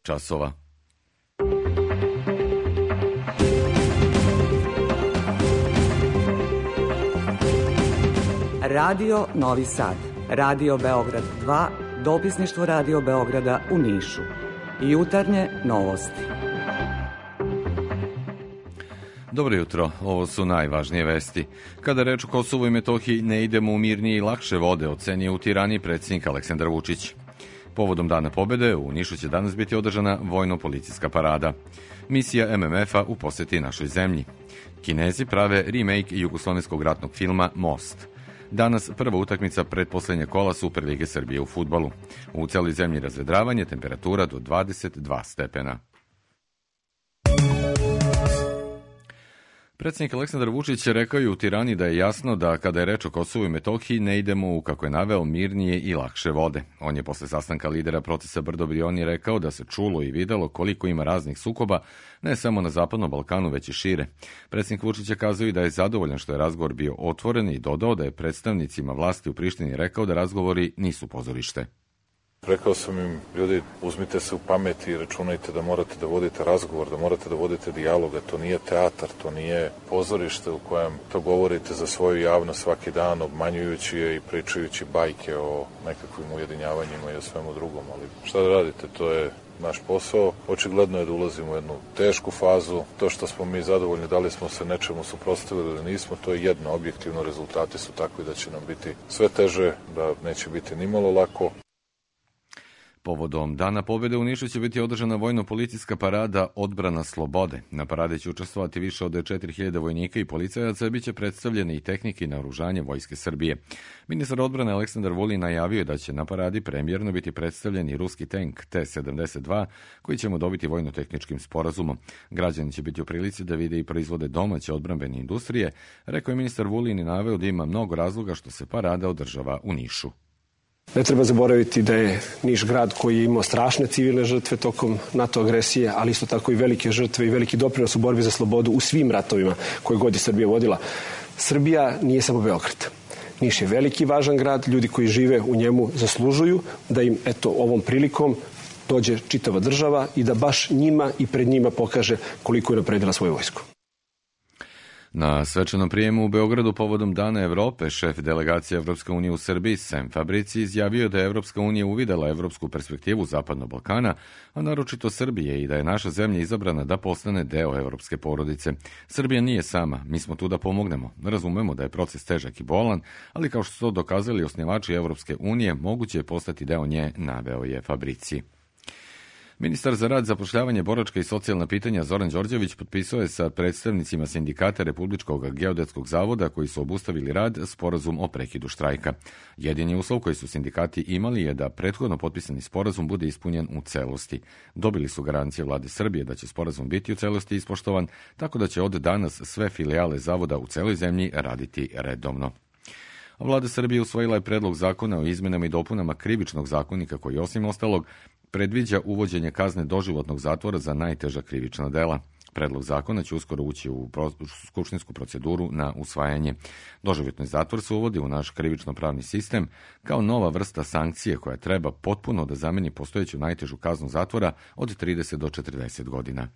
časova. Radio Novi Sad, Radio Beograd dva, dopisništvo Radio Beograda u Nišu. Jutarnje novosti. Dobro jutro, ovo su najvažnije vesti. Kada reč o Kosovu i Metohiji ne idemo u mirnije i lakše vode, ocenio u Tirani predsjednik Aleksandar Vučić. Povodom Dana pobede u Nišu će danas biti održana vojno-policijska parada. Misija M M F-a u posjeti našoj zemlji. Kinezi prave remake jugoslovenskog ratnog filma Most. Danas prva utakmica pretposlednje kola Superlige Srbije u fudbalu. U celoj zemlji razvedravanje, temperatura do dvadeset dva stepena. Predsjednik Aleksandar Vučić rekao je u Tirani da je jasno da kada je reč o Kosovu i Metohiji ne idemo u, kako je naveo, mirnije i lakše vode. On je posle sastanka lidera procesa Brdo Brioni rekao da se čulo i videlo koliko ima raznih sukoba, ne samo na Zapadnom Balkanu, već i šire. Predsjednik Vučić je kazao i da je zadovoljan što je razgovor bio otvoren i dodao da je predstavnicima vlasti u Prištini rekao da razgovori nisu pozorište. Rekao sam im, ljudi, uzmite se u pamet i računajte da morate da vodite razgovor, da morate da vodite dijaloga. To nije teatar, to nije pozorište u kojem to govorite za svoju javnost svaki dan, obmanjujući je i pričajući bajke o nekakvim ujedinjavanjima i o svemu drugom. Ali šta da radite, to je naš posao. Očigledno je da ulazimo u jednu tešku fazu. To što smo mi zadovoljni, da li smo se nečemu suprotstavili ili nismo, to je jedno. Objektivno rezultati su takvi da će nam biti sve teže, da neće biti nimalo lako. Povodom Dana pobjede u Nišu će biti održana vojno-policijska parada Odbrana slobode. Na parade će učestvovati više od četiri hiljade vojnika i policajaca, bit će predstavljene i tehnike i naoružanje Vojske Srbije. Ministar odbrane Aleksandar Vulin najavio je da će na paradi premijerno biti predstavljen i ruski tank T sedamdeset dva, koji ćemo dobiti vojno-tehničkim sporazumom. Građani će biti u prilici da vide i proizvode domaće odbrambene industrije, rekao je ministar Vulin i naveo da ima mnogo razloga što se parada održava u Nišu. Ne treba zaboraviti da je Niš grad koji je imao strašne civilne žrtve tokom NATO agresije, ali isto tako i velike žrtve i veliki doprinos u borbi za slobodu u svim ratovima koje god je Srbija vodila. Srbija nije samo Beograd. Niš je veliki, važan grad, ljudi koji žive u njemu zaslužuju da im, eto, ovom prilikom dođe čitava država i da baš njima i pred njima pokaže koliko je napredila svoju vojsku. Na svečanom prijemu u Beogradu povodom Dana Evrope, šef delegacije Evropske unije u Srbiji, Sem Fabrici, izjavio da je Evropska unija uvidela evropsku perspektivu Zapadnog Balkana, a naročito Srbije, i da je naša zemlja izabrana da postane deo evropske porodice. Srbija nije sama, mi smo tu da pomognemo. Razumemo da je proces težak i bolan, ali kao što su to dokazali osnivači Evropske unije, moguće je postati deo nje, naveo je Fabrici. Ministar za rad, zapošljavanje, boračka i socijalna pitanja Zoran Đorđević potpisao je sa predstavnicima sindikata Republičkog geodetskog zavoda koji su obustavili rad sporazum o prekidu štrajka. Jedini uslov koji su sindikati imali je da prethodno potpisani sporazum bude ispunjen u celosti. Dobili su garancije vlade Srbije da će sporazum biti u celosti ispoštovan, tako da će od danas sve filijale zavoda u celoj zemlji raditi redovno. Vlada Srbije usvojila je predlog zakona o izmenama i dopunama Krivičnog zakonika koji, osim ostalog, predviđa uvođenje kazne doživotnog zatvora za najteža krivična dela. Predlog zakona će uskoro ući u skupštinsku proceduru na usvajanje. Doživotni zatvor se uvodi u naš krivično-pravni sistem kao nova vrsta sankcije koja treba potpuno da zameni postojeću najtežu kaznu zatvora od trideset do četrdeset godina.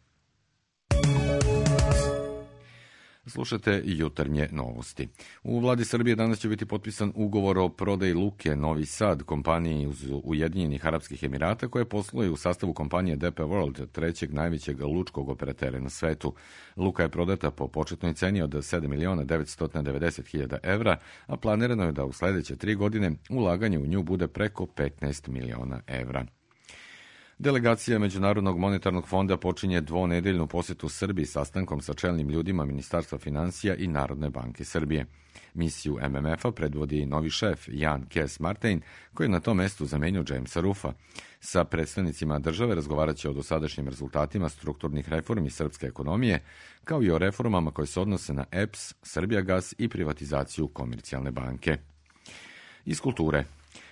Slušate jutarnje novosti. U vladi Srbije danas će biti potpisan ugovor o prodaji luke Novi Sad kompaniji uz Ujedinjenih Arapskih Emirata koja posluje u sastavu kompanije D P World, trećeg najvećeg lučkog operatera na svetu. Luka je prodata po početnoj ceni od sedam miliona devetsto devedeset hiljada evra, a planirano je da u sledeće tri godine ulaganje u nju bude preko petnaest miliona evra. Delegacija Međunarodnog monetarnog fonda počinje dvonedeljnu posjetu Srbiji sastankom sa čelnim ljudima Ministarstva finansija i Narodne banke Srbije. Misiju M M F-a predvodi novi šef Jan Kees Martin, koji je na tom mestu zamenio Jamesa Ruffa. Sa predstavnicima države razgovarat će o dosadašnjim rezultatima strukturnih reformi srpske ekonomije, kao i o reformama koje se odnose na E P S, Srbijagas i privatizaciju Komercijalne banke. Iz kulture.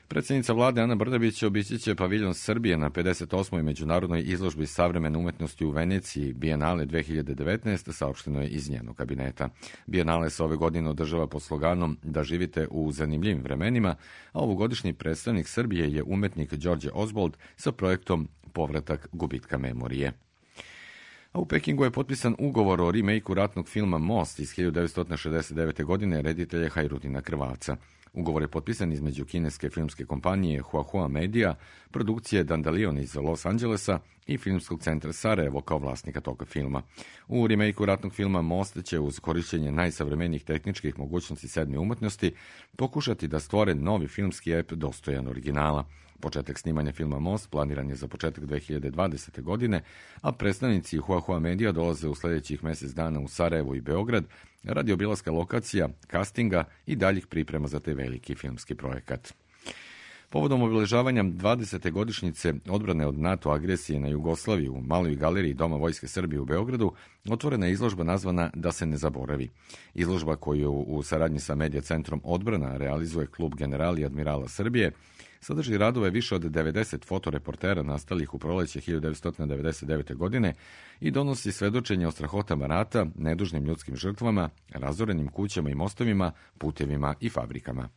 Predsjednica vlade Ana Brnabić obići će paviljon Srbije na pedeset osmoj međunarodnoj izložbi savremene umetnosti u Veneciji Bienale dve hiljade devetnaeste. saopšteno je iz njenog kabineta. Bienale se ove godine održava pod sloganom da živite u zanimljivim vremenima, a ovogodišnji predstavnik Srbije je umetnik Đorđe Osbold sa projektom Povratak gubitka memorije. A u Pekingu je potpisan ugovor o remake-u ratnog filma Most iz hiljadu devetsto šezdeset devete. godine reditelja Hajrudina Krvavca. Ugovor je potpisan između kineske filmske kompanije Huahua Media, produkcije Dandelion iz Los Angelesa i Filmskog centra Sarajevo kao vlasnika toga filma. U remake-u ratnog filma Most će uz korišćenje najsavremenijih tehničkih mogućnosti sedme umetnosti pokušati da stvore novi filmski ep dostojan originala. Početak snimanja filma Most planiran je za početak dve hiljade dvadesete. godine, a predstavnici Huahua Media dolaze u sljedećih mjesec dana u Sarajevo i Beograd radi obilaska lokacija, castinga i daljih priprema za taj veliki filmski projekat. Povodom obilježavanja dvadesete godišnjice odbrane od NATO agresije na Jugoslaviju u Maloj galeriji Doma Vojske Srbije u Beogradu otvorena je izložba nazvana Da se ne zaboravi. Izložba koju u saradnji sa Medija centrom Odbrana realizuje klub Generali Admirala Srbije sadrži radove više od devedeset fotoreportera nastalih u proleće hiljadu devetsto devedeset devete. godine i donosi svedočenje o strahotama rata, nedužnim ljudskim žrtvama, razorenim kućama i mostovima, putevima i fabrikama.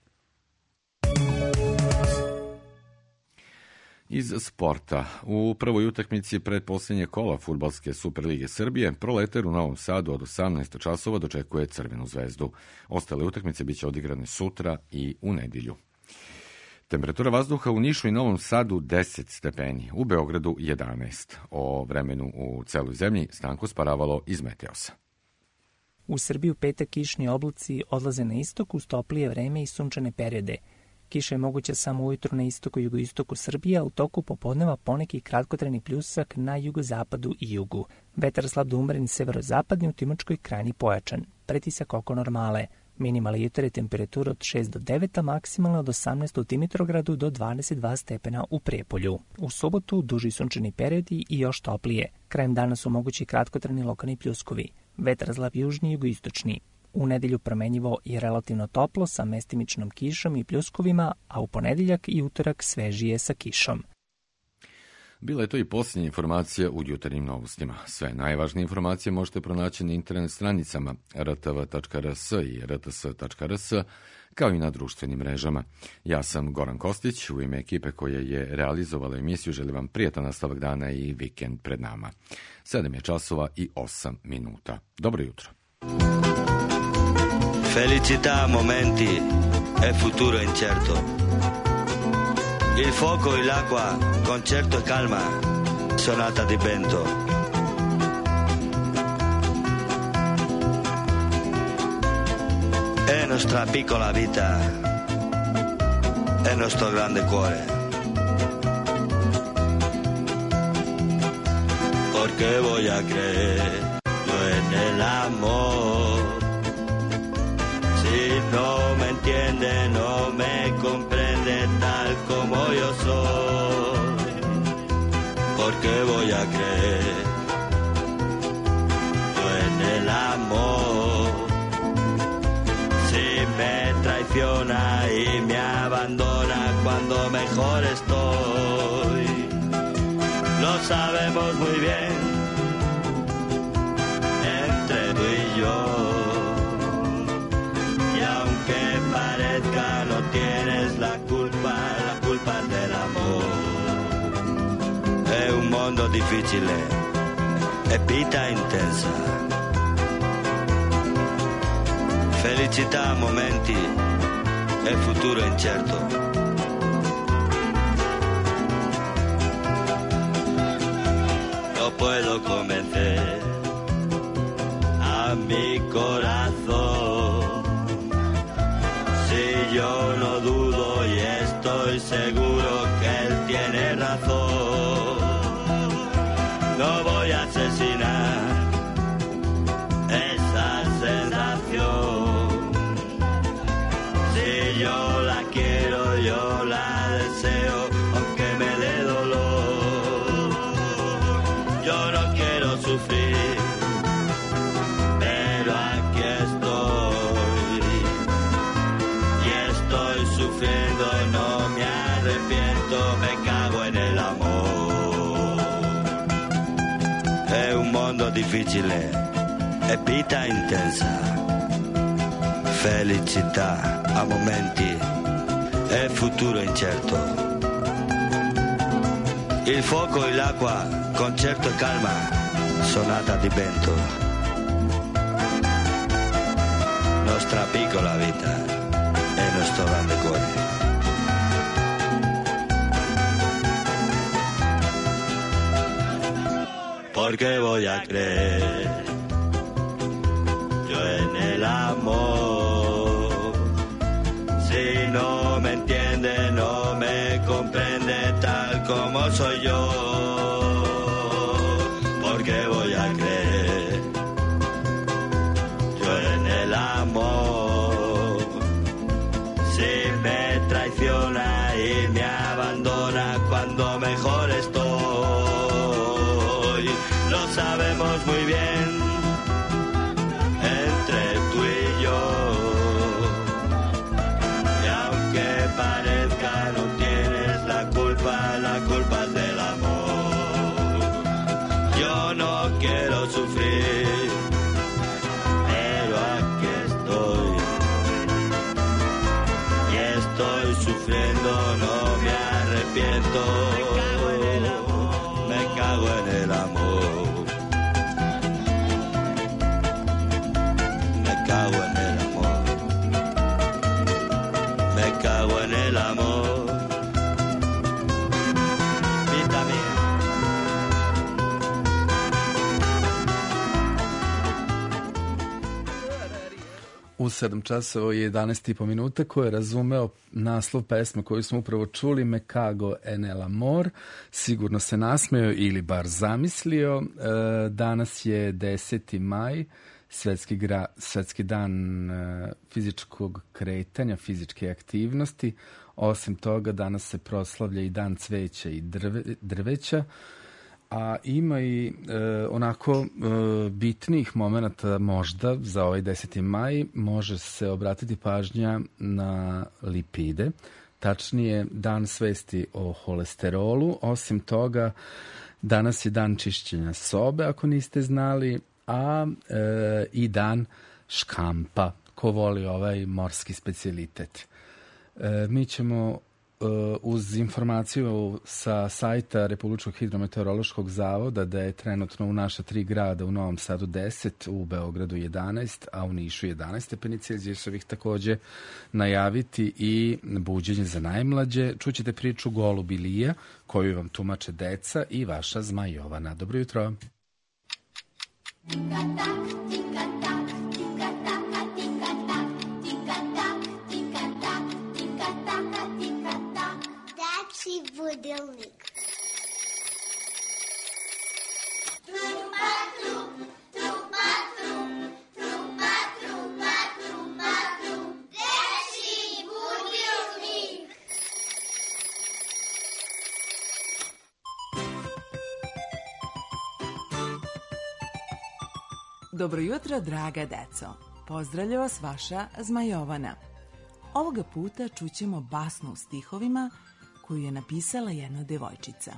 Iz sporta. U prvoj utakmici predposljednje kola Fudbalske Superlige Srbije Proletar u Novom Sadu od osamnaest časova dočekuje Crvenu zvezdu. Ostale utakmice biće odigrane sutra i u nedjelju. Temperatura vazduha u Nišu i Novom Sadu deset stepeni, u Beogradu jedanaest. O vremenu u celoj zemlji Stanko Sparavalo iz Meteosa. U Srbiji u petak kišni oblaci odlaze na istok uz toplije vreme i sunčane periode. Kiša je moguća samo ujutru na istoku i jugoistoku Srbije, a u toku popodneva poneki kratkotrajni pljusak na jugozapadu i jugu. Vetar slab do umeren severozapadni, u Timočkoj krajnji pojačan. Pretisak oko normale. Minimalna jutra je temperatura od šest do devet, a maksimalna od osamnaest u Dimitrogradu do dvadeset dva stepena u Prijepolju. U subotu duži sunčani periodi i još toplije. Krajem dana su mogući kratkotrajni lokalni pljuskovi. Vetar slab južni i jugoistočni. U nedelju promenjivo i relativno toplo sa mestimičnom kišom i pljuskovima, a u ponedeljak i utorak svežije sa kišom. Bila je to i posljednja informacija u jutarnjim novostima. Sve najvažnije informacije možete pronaći na internet stranicama r t v tačka r s i r t s tačka r s, kao i na društvenim mrežama. Ja sam Goran Kostić, u ime ekipe koja je realizovala emisiju želim vam prijatan nastavak dana i vikend pred nama. sedam je časova i osam minuta. Dobro jutro. Felicità, momenti e futuro incerto. Il fuoco e l'acqua, concerto e calma, sonata di vento. È nostra piccola vita, è nostro grande cuore. Porque voy a creer yo en el amor. Si no me entiende, no me comprende tal como yo soy. Porque voy a creer yo en el amor. Si me traiciona y me abandona cuando mejor estoy. Lo sabemos muy bien entre tú y yo. No tienes la culpa, la culpa del amor. È un mondo difficile e vita intensa. Felicità, momenti e futuro incerto. No puedo convencer a mi corazón. Yo no dudo y estoy seguro que él tiene razón. No voy a asesinar esa sensación. Si yo la quiero, yo la deseo, aunque me dé dolor. Yo no quiero sufrir, pero aquí estoy. difficile e vita intensa, felicità a momenti e futuro incerto. Il fuoco e l'acqua, concerto e calma, sonata di vento. Nostra piccola vita e nostro grande cuore. Porque voy a creer yo en el amor. Si no me entiende, no me comprende tal como soy yo. Porque voy a creer yo en el amor. Si me traiciona y me abandona cuando mejor estoy. Lo sabemos muy bien entre tú y yo. Y aunque parezca no tienes la culpa, la culpa es del amor. Yo no quiero sufrir, pero aquí estoy. Y estoy sufriendo, no me arrepiento. Me cago en el amor. Me cago en el amor. Me cago en el amor. Vida mía. U sedam časova i jedanaest i po minuta, ko je razumeo naslov pesme koju smo upravo čuli, Me cago en el amor, sigurno se nasmeo ili bar zamislio. E, danas je deseti maj, svetski, gra, svetski dan e, fizičkog kretanja, fizičke aktivnosti. Osim toga, danas se proslavlja i dan cveća i drve, drveća. A ima i e, onako e, bitnijih momenata možda za ovaj deseti maj. Može se obratiti pažnja na lipide, tačnije dan svesti o holesterolu. Osim toga, danas je dan čišćenja sobe, ako niste znali, a e, i dan škampa, ko voli ovaj morski specijalitet. E, mi ćemo uz informaciju sa sajta Republičkog hidrometeorološkog zavoda da je trenutno u naša tri grada, u Novom Sadu deset, u Beogradu jedanaest, a u Nišu jedanaest stepeni Celzijusovih, takođe najaviti i buđenje za najmlađe. Čućete priču Golub Ilija, koju vam tumače deca i vaša Zma Jovana. Dobro jutro. Budilnik. Trupa, trup, trupa, trup, trupa, trupa, trupa, trup. Dečji budilnik. Dobro jutro, draga deco. Pozdravlja vas vaša Zma Jovana. Ovoga puta čućemo basnu u stihovima koju je napisala jedna devojčica.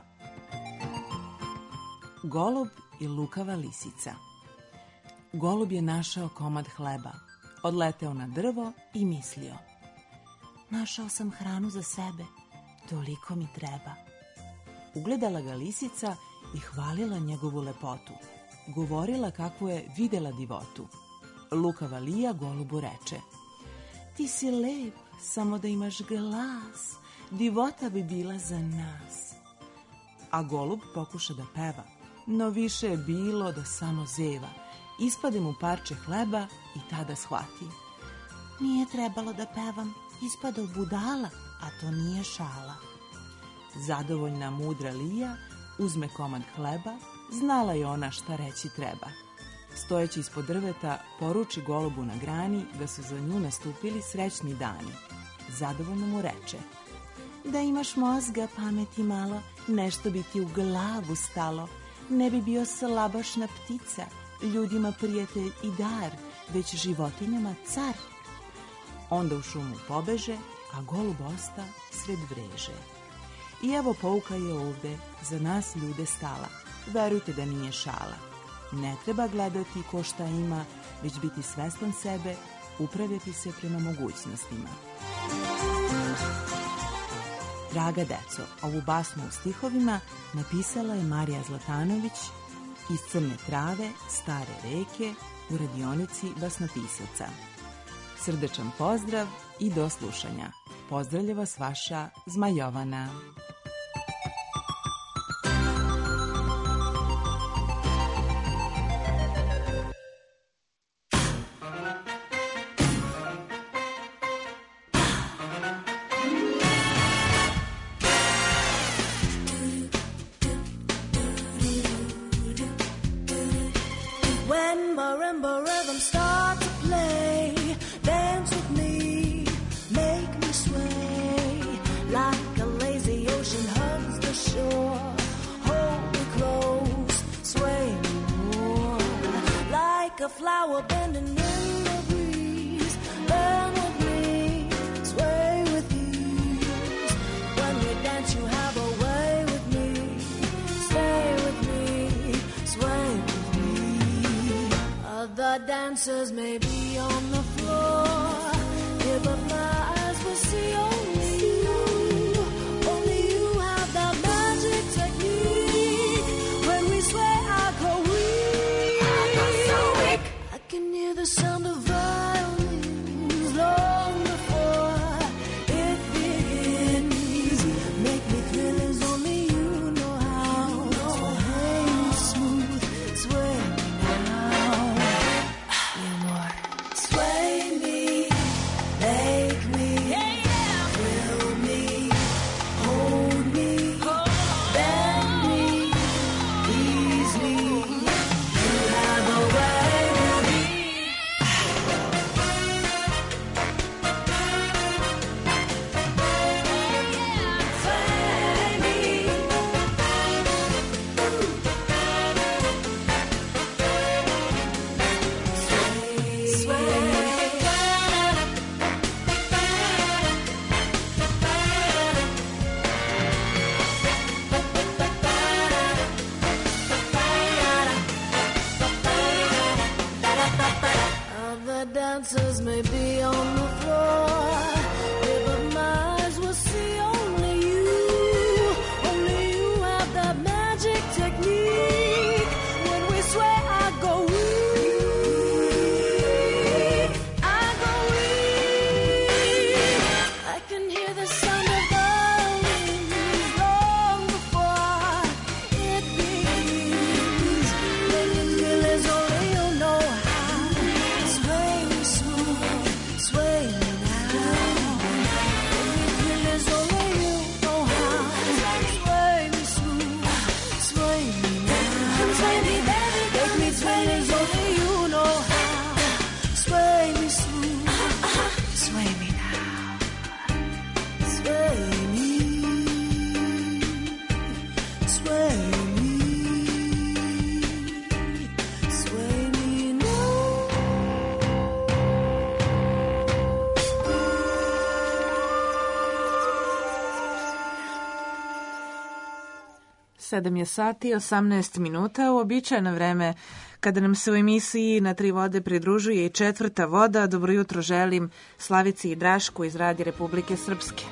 Golub i lukava lisica. Golub je našao komad hleba, odleteo na drvo i mislio: našao sam hranu za sebe, toliko mi treba. Ugledala ga lisica i hvalila njegovu lepotu. Govorila kako je videla divotu. Lukava lija golubu reče: ti si lep, samo da imaš glas, divota bi bila za nas. A golub pokuša da peva, no više je bilo da samo zeva. Ispade mu parče hleba i tada shvati: nije trebalo da pevam, ispadao budala, a to nije šala. Zadovoljna mudra lija uzme komad hleba, znala je ona šta reći treba. Stojeći ispod drveta, poruči golubu na grani da su za nju nastupili srećni dani. Zadovoljno mu reče: da imaš mozga, pameti malo, nešto bi ti u glavu stalo. Ne bi bio slabašna ptica, ljudima prijatelj i dar, već životinjama car. Onda u šumu pobeže, a golub osta sred vreže. I evo pouka je ovde, za nas ljude stala. Verujte da nije šala. ne treba gledati ko šta ima, već biti svestan sebe, upravljati se prema mogućnostima. Draga deco, ovu basnu u stihovima napisala je Marija Zlatanović iz Crne trave, Stare reke u radionici basnopisaca. Srdečan pozdrav i do slušanja. Pozdravlja vas vaša Zmajovana. When marimba rhythms start to play, dance with me, make me sway, like a lazy ocean hugs the shore. Hold me close, sway me more, like a flower bending in the breeze. Burn with me, sway with ease. When we dance, you have a way with me. Stay with me, sway with me. Other dancers may be on the floor, yeah, but my eyes will see only you. Only you have that magic technique. When we sway, I go weak. I go so weak. I can hear the sound of violins long before it begins. Make me feel as only you know how. Sway me smooth, sway me now. Sway me, make me, fill me, hold me, bend me, ease me. You have a way with me. Sway me. Other dancers may be on the floor, yeah, but my eyes will see only you. Only you have that magic technique. When we sway, I go weak. I go weak. I can hear the sound of violins long before it begins. Make me feel as only you know how. Sway me smooth, sway me now. Make me feel as only you know how. Sway me smooth, sway me now. Sway me, baby, make me sway as only you know how. Sway me smooth, sway me now. Sway me, sway me, sway me now. Sedam je sati, osamnaest minuta, uobičajeno vreme kada nam se u emisiji Na tri vode pridružuje i četvrta voda. Dobro jutro želim Slavici i Drašku iz Radija Republike Srpske.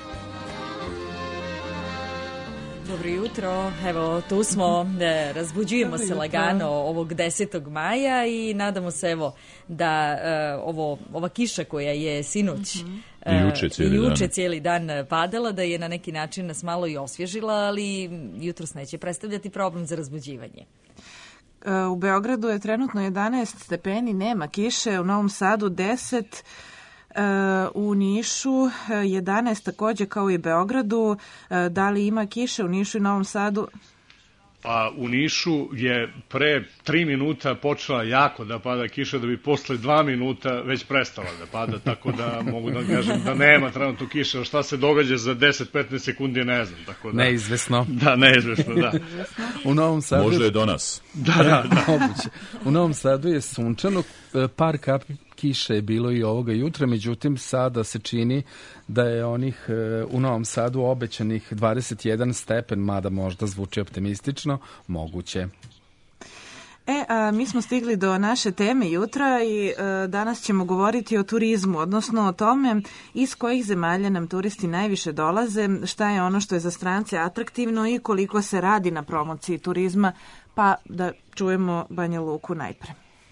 Dobro jutro, evo tu smo, e, razbuđujemo se lagano ovog desetog maja i nadamo se evo da e, ovo, ova kiša koja je sinoć I juče cijeli, juče dan. cijeli dan padala, da je na neki način nas malo i osvježila, ali jutros neće predstavljati problem za razbuđivanje. U Beogradu je trenutno jedanaest stepeni, nema kiše, u Novom Sadu deset, u Nišu jedanaest takođe kao i Beogradu. Da li ima kiše u Nišu i Novom Sadu? A u Nišu je pre tri minuta počela jako da pada kiša, da bi posle dva minuta već prestala da pada, tako da mogu da kažem da nema trenutno kiše. Šta se događa za deset do petnaest sekundi ne znam. Tako da, neizvesno. Da, neizvesno, da. U Novom Sadu... Možda je do nas. Da, da, da. U Novom Sadu je sunčano, par kapi kiše je bilo i ovoga jutra, međutim sada se čini da je onih u Novom Sadu obećanih dvadeset jedan stepen, mada možda zvuči optimistično, moguće. E, a, mi smo stigli do naše teme jutra i a, danas ćemo govoriti o turizmu, odnosno o tome iz kojih zemalja nam turisti najviše dolaze, šta je ono što je za strance atraktivno i koliko se radi na promociji turizma, pa da čujemo Banja Luku najpre.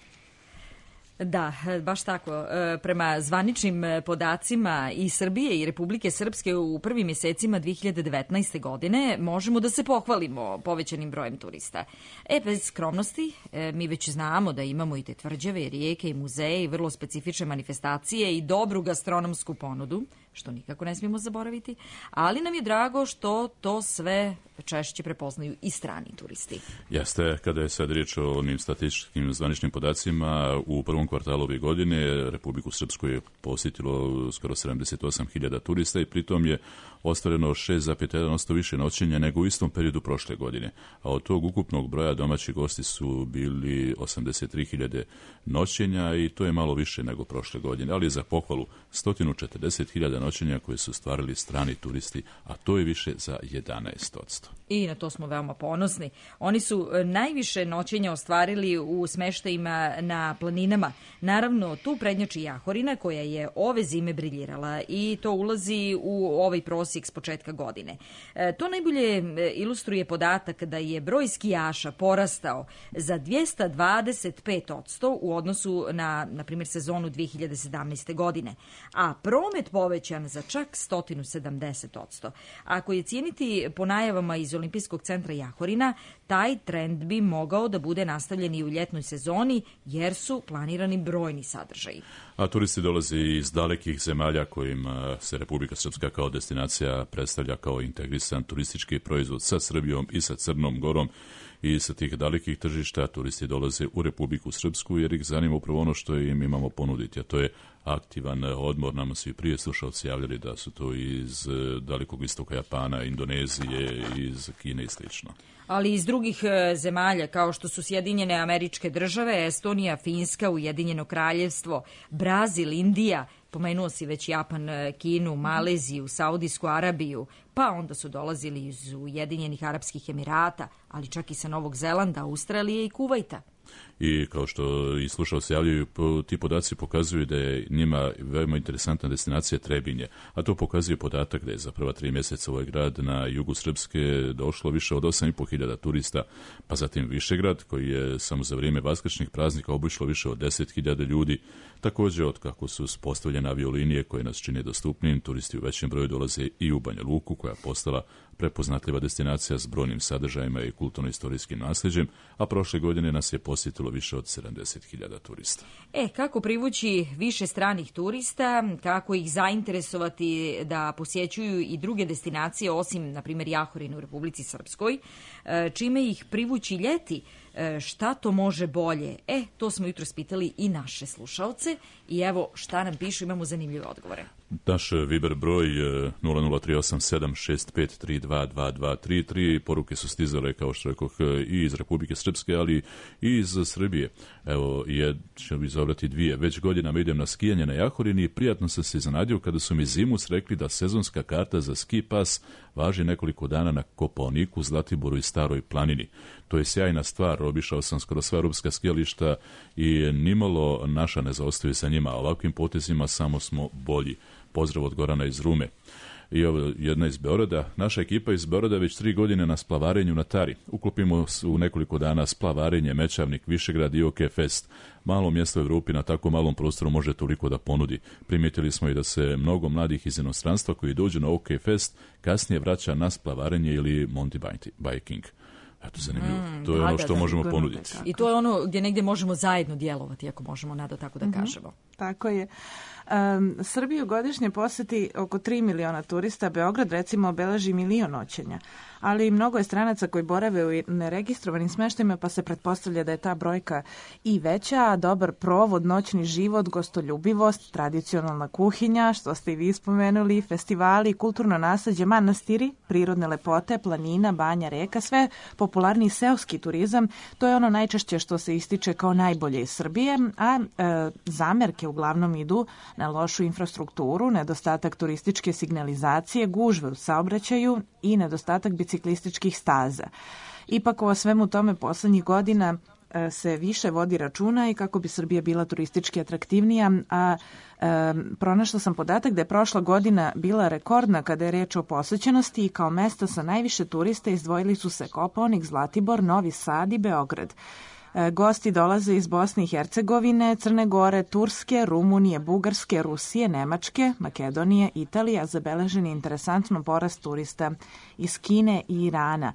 Da, baš tako. Prema zvaničnim podacima i Srbije i Republike Srpske u prvim mjesecima dve hiljade devetnaeste. godine možemo da se pohvalimo povećanim brojem turista. E, bez skromnosti, mi već znamo da imamo i te tvrđave, i rijeke, i muzeje, i vrlo specifične manifestacije i dobru gastronomsku ponudu, što nikako ne smijemo zaboraviti, ali nam je drago što to sve češće prepoznaju i strani turisti. Jeste, kada je sad riječ o onim statističkim zvaničnim podacima, u prvom kvartalu ove godine Republiku Srpsku je posjetilo skoro sedamdeset osam hiljada turista i pritom je ostvareno šest zarez jedan posto više noćenja nego u istom periodu prošle godine. A od tog ukupnog broja domaći gosti su bili osamdeset tri hiljade noćenja i to je malo više nego prošle godine, ali za pohvalu sto četrdeset hiljada noćenja koje su ostvarili strani turisti, a to je više za jedanaest posto. I na to smo veoma ponosni. Oni su najviše noćenja ostvarili u smeštajima na planinama. Naravno, tu prednjači Jahorina koja je ove zime briljirala i to ulazi u ovaj prosjek s početka godine. E, to najbolje ilustruje podatak da je broj skijaša porastao za dvjesto dvadeset pet posto u odnosu na, na primjer, sezonu dve hiljade sedamnaeste. godine, a promet povećan za čak sto sedamdeset posto. Ako je cijeniti po najavama iz Olimpijskog centra Jahorina, taj trend bi mogao da bude nastavljen i u ljetnoj sezoni, jer su planirani brojni sadržaji. A turisti dolaze iz dalekih zemalja kojima se Republika Srpska kao destinacija predstavlja kao integrisan turistički proizvod sa Srbijom i sa Crnom Gorom. I sa tih dalekih tržišta turisti dolaze u Republiku Srpsku jer ih zanima upravo ono što im imamo ponuditi, a to je aktivan odmor. Nama su i prije slušalci javljali da su to iz dalekog istoka Japana, Indonezije, iz Kine i slično. Ali iz drugih zemalja kao što su Sjedinjene Američke Države, Estonija, Finska, Ujedinjeno Kraljevstvo, Brazil, Indija, pomenuo si već Japan, Kinu, Maleziju, Saudijsku Arabiju, pa onda su dolazili iz Ujedinjenih Arapskih Emirata, ali čak i sa Novog Zelanda, Australije i Kuvajta. I kao što i slušalci javljaju, ti podaci pokazuju da je njima veoma interesantna destinacija Trebinje, a to pokazuje podatak da je za prva tri mjeseca ovaj grad na jugu Srpske došlo više od osam i po hiljada turista, pa zatim Višegrad koji je samo za vrijeme vaskršnjih praznika obišlo više od deset hiljada ljudi. Također, od kako su postavljene aviolinije koje nas čine dostupnim, turisti u većem broju dolaze i u Banja Luku koja je postala prepoznatljiva destinacija s brojnim sadržajima i kulturno-istorijskim nasljeđem, a prošle godine nas je posjetilo više od sedamdeset hiljada turista. E, kako privući više stranih turista, kako ih zainteresovati da posjećuju i druge destinacije osim, na primjer, Jahorina u Republici Srpskoj, čime ih privući ljeti, šta to može bolje? E, to smo jutro spitali i naše slušalce i evo šta nam pišu, imamo zanimljive odgovore. Naš Viber broj nula nula tri osam sedam šest pet tri dva dva dva tri tri, poruke su stizale, kao što rekoh, i iz Republike Srpske, ali i iz Srbije. Evo, je, ću izabrati dvije. Već godinama idem na skijanje na Jahorini i prijatno sam se iznenadio kada su mi zimus rekli da sezonska karta za ski pas važi nekoliko dana na Kopaoniku, Zlatiboru i Staroj planini. To je sjajna stvar, obišao sam skoro sva europska skijališta i nimalo naša ne zaostaju sa njima, a ovakvim potezima samo smo bolji. Pozdrav od Gorana iz Rume. I ovo jedna iz Beograda. Naša ekipa iz Beograda već tri godine na splavarenju na Tari. Uklopimo u nekoliko dana splavarenje, Mećavnik, Višegrad i OK Fest. Malo mjesto u Evropi na tako malom prostoru može toliko da ponudi. Primijetili smo i da se mnogo mladih iz inostranstva koji dođu na OK Fest kasnije vraća na splavarenje ili mountain biking. Eto, zanimljivo. Mm, to je da, ono što da, možemo ponuditi. I to je ono gdje negdje možemo zajedno djelovati, ako možemo nada tako da mm-hmm. kažemo. Tako je. Um, Srbiju godišnje posjeti oko tri miliona turista, Beograd recimo obeleži milion noćenja, ali mnogo je stranaca koji borave u neregistrovanim smeštajima, pa se pretpostavlja da je ta brojka i veća, a dobar provod, noćni život, gostoljubivost, tradicionalna kuhinja, što ste i vi spomenuli, festivali, kulturno nasleđe, manastiri, prirodne lepote, planina, banja, reka, sve popularni seoski turizam, to je ono najčešće što se ističe kao najbolje iz Srbije, a e, zamerke uglavnom idu na lošu infrastrukturu, nedostatak turističke signalizacije, gužve u saobraćaju i nedostatak biciklističkih staza. Ipak o svemu tome poslednjih godina se više vodi računa i kako bi Srbija bila turistički atraktivnija, a e, pronašla sam podatak da je prošla godina bila rekordna kada je reč o posećenosti i kao mesta sa najviše turista izdvojili su se Kopaonik, Zlatibor, Novi Sad i Beograd. E, gosti dolaze iz Bosne i Hercegovine, Crne Gore, Turske, Rumunije, Bugarske, Rusije, Nemačke, Makedonije, Italije, a zabeležen je interesantno porast turista iz Kine i Irana.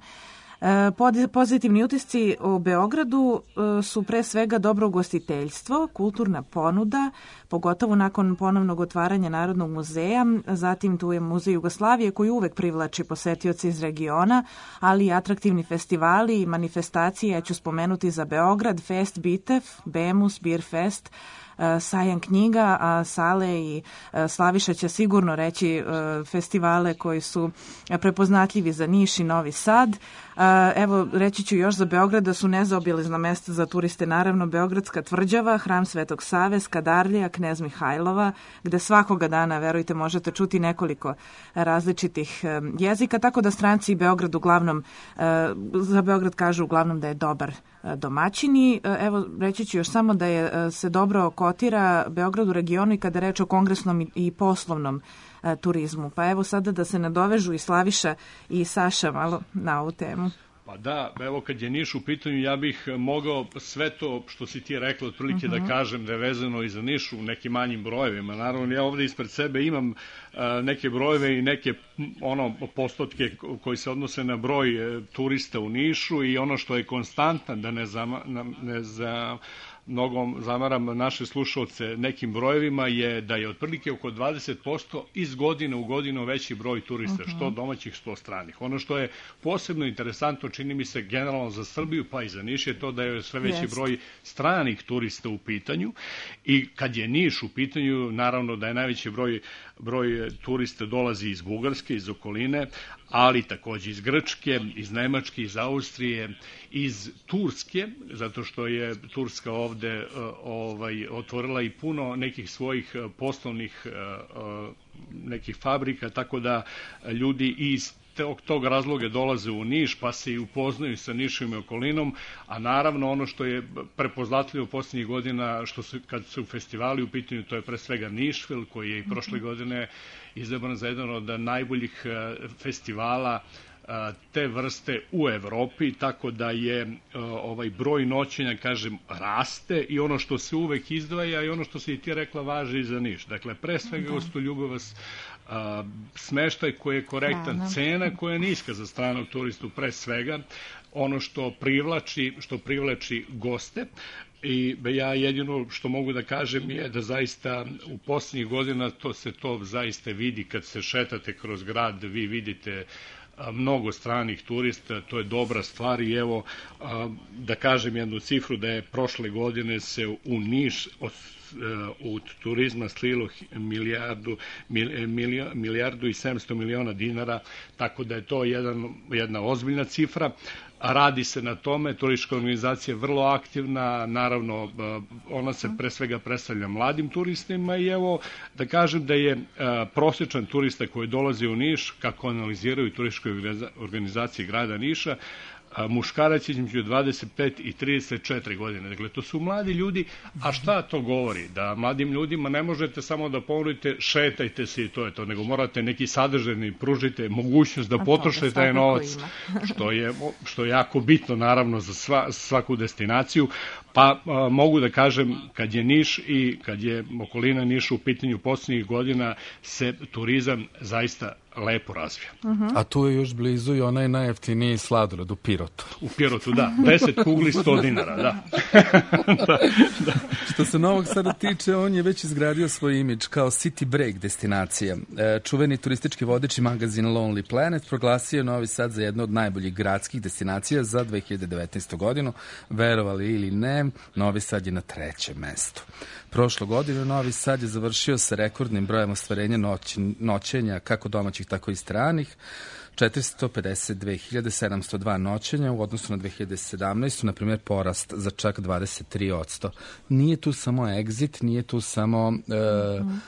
Pozitivni utisci u Beogradu su pre svega dobro ugostiteljstvo, kulturna ponuda, pogotovo nakon ponovnog otvaranja Narodnog muzeja, zatim tu je Muzej Jugoslavije koji uvek privlači posetioce iz regiona, ali i atraktivni festivali i manifestacije. Ja ću spomenuti za Beograd Fest Bitev, Bemus, Beer Fest, sajam knjiga, a Sale i Slaviša će sigurno reći festivale koji su prepoznatljivi za Niš i Novi Sad. Evo, reći ću još za Beograd da su nezaobilazna mesta za turiste, naravno Beogradska tvrđava, Hram Svetog Save, Skadarlija, Knez Mihajlova, gde svakoga dana, verujte, možete čuti nekoliko različitih jezika, tako da stranci Beograd uglavnom, za Beograd kažu uglavnom da je dobar domaćini. Evo, reći ću još samo da je se dobro kotira Beograd u regionu i kada je reč o kongresnom i poslovnom turizmu. Pa evo sada da se nadovežu i Slaviša i Saša malo na ovu temu. Pa da, evo kad je Niš u pitanju, ja bih mogao sve to što si ti rekla otprilike uh-huh. da kažem da je vezano i za Niš u nekim manjim brojevima. Naravno, ja ovde ispred sebe imam uh, neke brojeve i neke ono postotke koji se odnose na broj uh, turista u Nišu i ono što je konstantan, da ne, zama, ne za... mnogom zamaram naše slušalce nekim brojevima, je da je otprilike oko dvadeset posto iz godine u godinu veći broj turista, uh-huh. što domaćih, što stranih. Ono što je posebno interesantno, čini mi se generalno za Srbiju, pa i za Niš, je to da je sve veći yes. broj stranih turista u pitanju i kad je Niš u pitanju, naravno da je najveći broj, broj turista dolazi iz Bugarske, iz okoline, ali takođe iz Grčke, iz Nemačke, iz Austrije, iz Turske, zato što je Turska ovde ovaj, otvorila i puno nekih svojih poslovnih nekih fabrika, tako da ljudi iz tog, tog razloga dolaze u Niš, pa se i upoznaju sa Nišom i okolinom, a naravno ono što je prepoznatljivo posljednjih godina, što su, kad su festivali u pitanju, to je pre svega Nišvil, koji je i prošle godine izabran za jedan od najboljih festivala te vrste u Evropi, tako da je ovaj broj noćenja, kažem, raste i ono što se uvek izdvaja i ono što se i ti rekla važi i za Niš. Dakle, pre svega gostoljubivost, smeštaj koji je korektan, cena koja je niska za stranog turistu, pre svega ono što privlači, što privlači goste. I ja jedino što mogu da kažem je da zaista u posljednjih godina to se to zaista vidi kad se šetate kroz grad, vi vidite mnogo stranih turista, to je dobra stvar i evo da kažem jednu cifru da je prošle godine se u Niš od u turizma slilo milijardu, milijardu i sedamsto miliona dinara, tako da je to jedan, jedna ozbiljna cifra. Radi se na tome, turistička organizacija je vrlo aktivna, naravno ona se pre svega predstavlja mladim turistima i evo da kažem da je prosječan turista koji dolazi u Niš, kako analiziraju turističke organizacije grada Niša, muškarac između dvadeset pet i trideset četiri godine. Dakle, to su mladi ljudi, a šta to govori? Da mladim ljudima ne možete samo da ponudite šetajte se i to je to, nego morate neki sadržajni pružite mogućnost da potrošite taj novac, što je, što je jako bitno naravno za sva, svaku destinaciju. Pa a, mogu da kažem, kad je Niš i kad je okolina Niša u pitanju posljednjih godina, se turizam zaista lepo razvija. Uh-huh. A tu je još blizu i onaj najjeftiniji sladoled u Pirotu. U Pirotu, da. deset kugli, sto dinara, da. da, da. Što se Novog Sada tiče, on je već izgradio svoj imidž kao city break destinacija. E, čuveni turistički vodič i magazin Lonely Planet proglasio je Novi Sad za jednu od najboljih gradskih destinacija za dve hiljade devetnaestu godinu. Verovali ili ne, Novi Sad je na trećem mestu. Prošlo godine Novi Sad je završio sa rekordnim brojem ostvarenja noć, noćenja kako domaćih tako i stranih, četiristo pedeset dve hiljade sedamsto dva noćenja u odnosu na dve hiljade sedamnaestu. na primjer porast za čak dvadeset tri posto. Nije tu samo Exit, nije tu samo e, mm.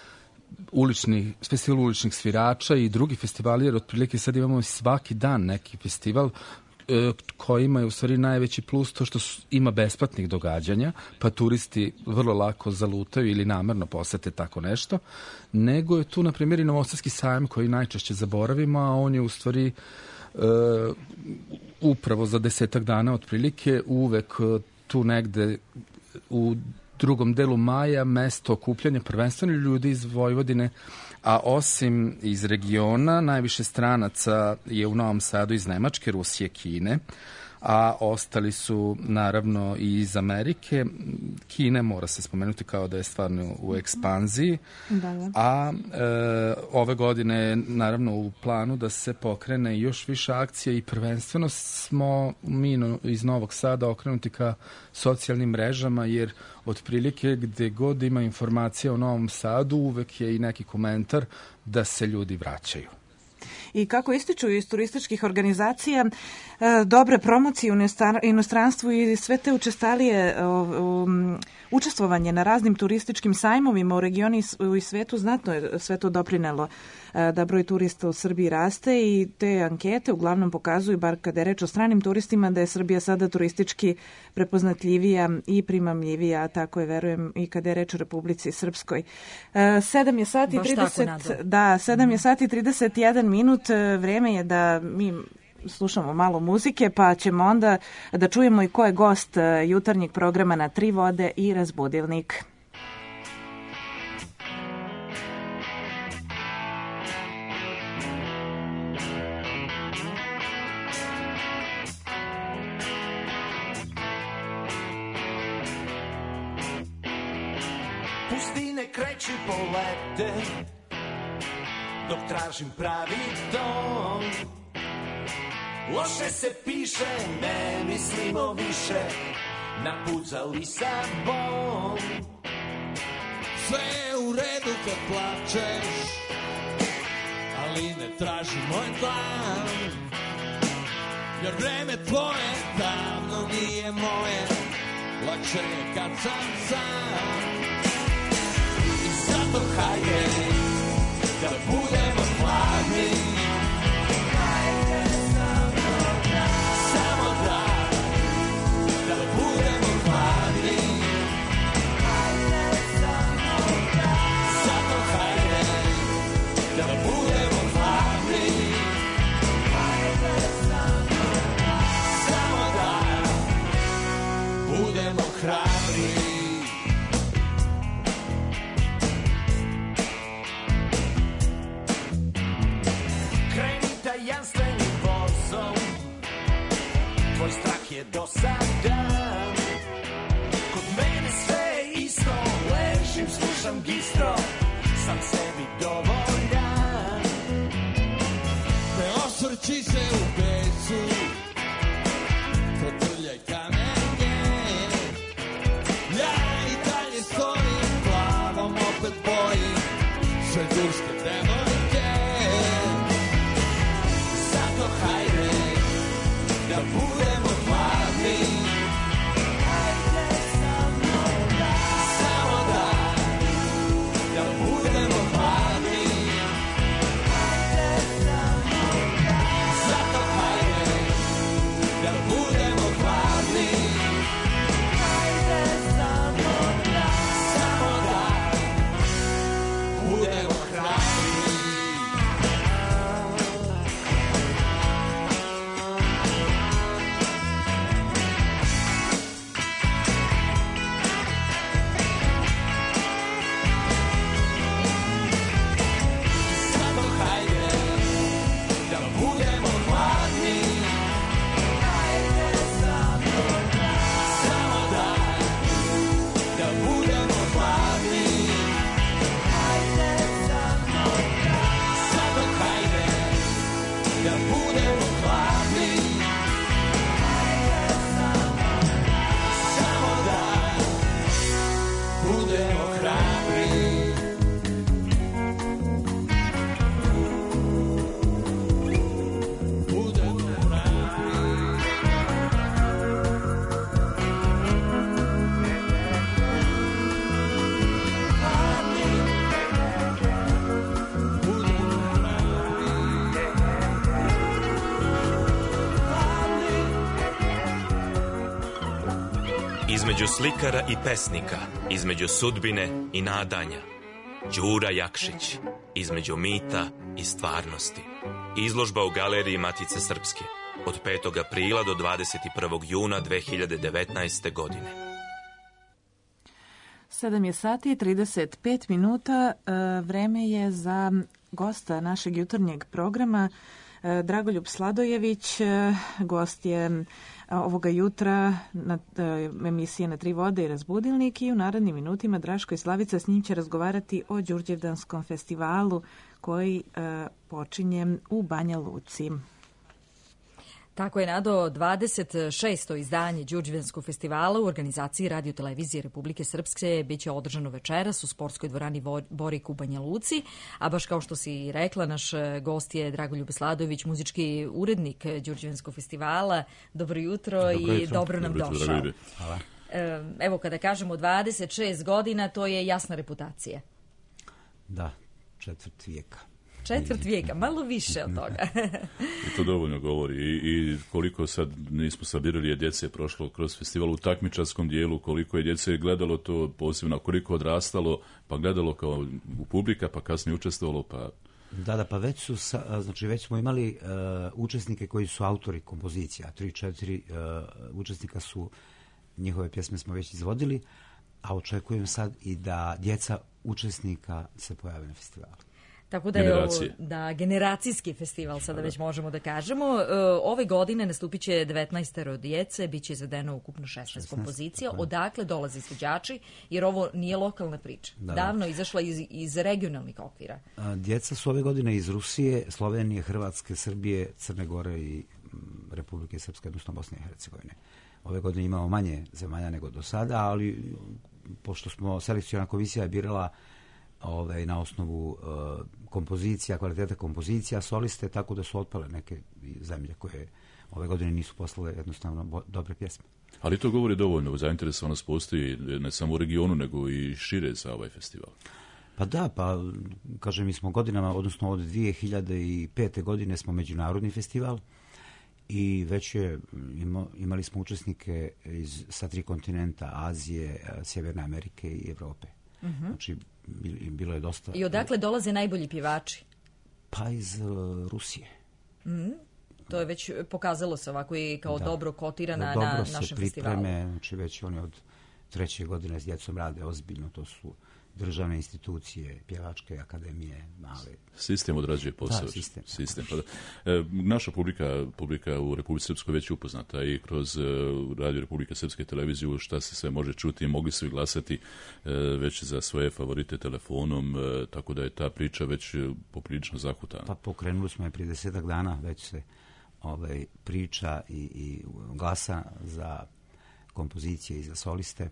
ulični, festival uličnih svirača i drugi festivali, jer otprilike sad imamo svaki dan neki festival. kojima je u stvari najveći plus to što su, ima besplatnih događanja, pa turisti vrlo lako zalutaju ili namerno posete tako nešto, nego je tu, na primjer, i Novosadski sajam koji najčešće zaboravimo, a on je u stvari uh, upravo za desetak dana otprilike uvek tu negde u drugom delu maja mesto okupljanja prvenstveno ljudi iz Vojvodine, a osim iz regiona najviše stranaca je u Novom Sadu iz Nemačke, Rusije, Kine, a ostali su naravno i iz Amerike. Kine mora se spomenuti kao da je stvarno u ekspanziji, da, da. a e, ove godine je naravno u planu da se pokrene još više akcija i prvenstveno smo mi no, iz Novog Sada okrenuti ka socijalnim mrežama, jer otprilike gde god ima informacija o Novom Sadu uvek je i neki komentar da se ljudi vraćaju. I kako ističu iz turističkih organizacija, dobre promocije u inostranstvu i sve te učestalije um, učestvovanje na raznim turističkim sajmovima u regionu i svetu znatno je sve to doprinelo da broj turista u Srbiji raste i te ankete uglavnom pokazuju, bar kada je reč o stranim turistima, da je Srbija sada turistički prepoznatljivija i primamljivija, tako je, verujem, i kada je reč o Republici Srpskoj. sedam je sati trideset, da, sedam je sati trideset jedan minut, vreme je da mi slušamo malo muzike, pa ćemo onda da čujemo i ko je gost jutarnjeg programa na Tri vode i Razbudilnik. Pustine kreću polete, dok tražim pravi ton. Loše se piše, ne mislimo više na put za Lisabon. Sve je u redu kad plačeš, ali ne traži moj plan, jer vreme tvoje davno nije moje, lakše je kad sam sam. I zato hajde da budemo hladni, dosadan. Kod mene sve je isto, ležim, slušam gistro, sam sebi dovoljan. Ne osvrći se u pesu, potrljaj kamenje. Ja i dalje stojim, glavom opet bojim sve turske devojke. Zato hajde da budemo hladni. Između slikara i pesnika, između sudbine i nadanja. Đura Jakšić, između mita i stvarnosti. Izložba u Galeriji Matice Srpske od petog aprila do dvadeset prvog juna dve hiljade devetnaeste. godine. sedam je sati i trideset pet minuta. Vreme je za gosta našeg jutarnjeg programa, Dragoljub Sladojević. Gost je ovoga jutra na emisije Na tri vode i Razbudilnik i u narednim minutima Draško i Slavica s njim će razgovarati o Đurđevdanskom festivalu koji počinje u Banja Luci. Tako je, Nado, dvadeset šesto izdanje Đurđevdanskog festivala u organizaciji Radio televizije Republike Srpske biće održano večeras u sportskoj dvorani Borik u Banja Luci, a baš kao što si rekla, naš gost je Dragoljub Sladojević, muzički urednik Đurđevdanskog festivala. Dobro jutro, dobro i jutro. dobro nam dobro došao. Jutro, Hvala. Evo, kada kažemo dvadeset šest godina, to je jasna reputacija. Da, četvrt vijeka. Četvrt vijeka, malo više od toga. I to dovoljno govori. I, i koliko sad nismo sabirali je djece prošlo kroz festival u takmičarskom dijelu, koliko je djece gledalo to posebno, koliko odrastalo, pa gledalo kao u publika, pa kasnije učestvovalo, pa... Da, da, pa već su, sa, znači već smo imali uh, učesnike koji su autori kompozicija, tri, četiri uh, učesnika su, njihove pjesme smo već izvodili, a očekujem sad i da djeca učesnika se pojave na festivalu. Tako da je ovo, da, generacijski festival, sada već možemo da kažemo. Ove godine nastupit će devetnaestero djece, bit će izvedeno ukupno šesnaest kompozicija. Odakle dolaze izvođači, jer ovo nije lokalna priča. Da. Davno izašla iz, iz regionalnih okvira. Djeca su ove godine iz Rusije, Slovenije, Hrvatske, Srbije, Crne Gore i Republike Srpske, odnosno Bosne i Hercegovine. Ove godine imamo manje zemalja nego do sada, ali pošto smo selekciona komisija birala Ove, na osnovu uh, kompozicija, kvaliteta kompozicija, soliste, tako da su otpale neke zemlje koje ove godine nisu poslale jednostavno bo, dobre pjesme. Ali to govori dovoljno, zainteresovanost postoji ne samo u regionu, nego i šire za ovaj festival. Pa da, pa kažem, mi smo godinama, odnosno od dvije hiljade pete. godine smo međunarodni festival i već je, ima, imali smo učesnike iz, sa tri kontinenta, Azije, Sjeverne Amerike i Evrope. Uh-huh. Znači, bilo je dosta... I odakle dolaze najbolji pjevači? Pa iz uh, Rusije. Mm, to je već pokazalo se ovako i kao da. dobro kotirana da, na dobro našem pripreme, festivalu. Znači već oni od treće godine s djecom rade ozbiljno, to su državne institucije, pjevačke akademije, male. Sistem odrađuje posao. Da, sistem. sistem. Pa da. E, naša publika, publika u Republici Srpskoj već upoznata i kroz e, Radio Republike Srpske televiziju šta se sve može čuti, mogli su i glasati e, već za svoje favorite telefonom, e, tako da je ta priča već poprilično zahutana. Pa pokrenuli smo je prije desetak dana, već se ovaj, priča i, i glasa za kompozicije i za soliste.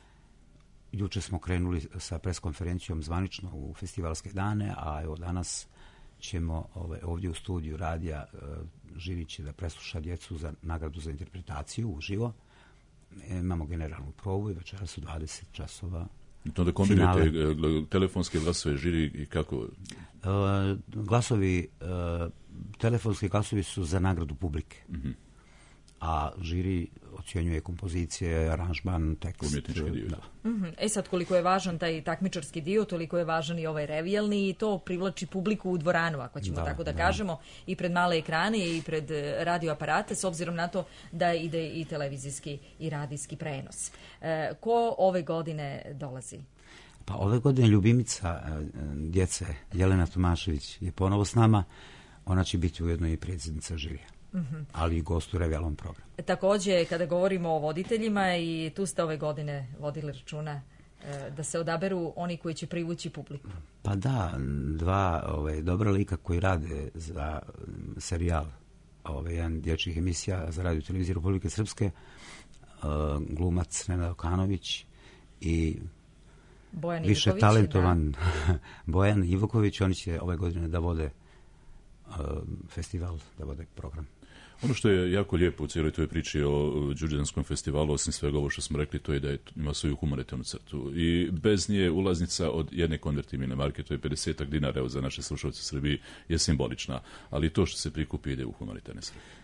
Juče smo krenuli sa preskonferencijom zvanično u festivalske dane, a evo danas ćemo ove, ovdje u studiju radija e, Živi će da presluša djecu za nagradu za interpretaciju uživo. E, imamo generalnu probu i večeras su dvadeset časova. To da kombinujete telefonske glasove žiri i kako? E, glasovi, e, telefonski glasovi su za nagradu publike. Mm-hmm. A žiri ocjenjuje kompozicije, aranžman, tekst. Umjetnički dio. Da. Mm-hmm. E sad, koliko je važan taj takmičarski dio, toliko je važan i ovaj revijalni i to privlači publiku u dvoranu, ako ćemo da, tako da, da kažemo, i pred male ekrane i pred radioaparate, s obzirom na to da ide i televizijski i radijski prenos. E, ko ove godine dolazi? Pa ove godine ljubimica djece Jelena Tomašević je ponovo s nama. Ona će biti ujedno i predsjednica žirija. Mm-hmm. Ali i gost u revijalnom programu. Također, kada govorimo o voditeljima, i tu ste ove godine vodili računa e, da se odaberu oni koji će privući publiku. Pa da, dva ove, dobra lika koji rade za serijal, ove, jedan dječjih emisija za Radio televiziju Republike Srpske, uh, glumac Nenad Okanović i Bojan više Ivković, talentovan Bojan Ivković, oni će ove godine da vode uh, festival, da vode program. Ono što je jako lijepo u cijeloj toj priči o Đurđevdanskom festivalu, osim svega ovo što smo rekli, to je da je, ima svoju humanitarnu crtu. I bez nje ulaznica od jedne konvertibilne marke, to je pedeset dinara, evo, za naše slušalce u Srbiji, je simbolična. Ali to što se prikupi ide u humanitarne svrhe.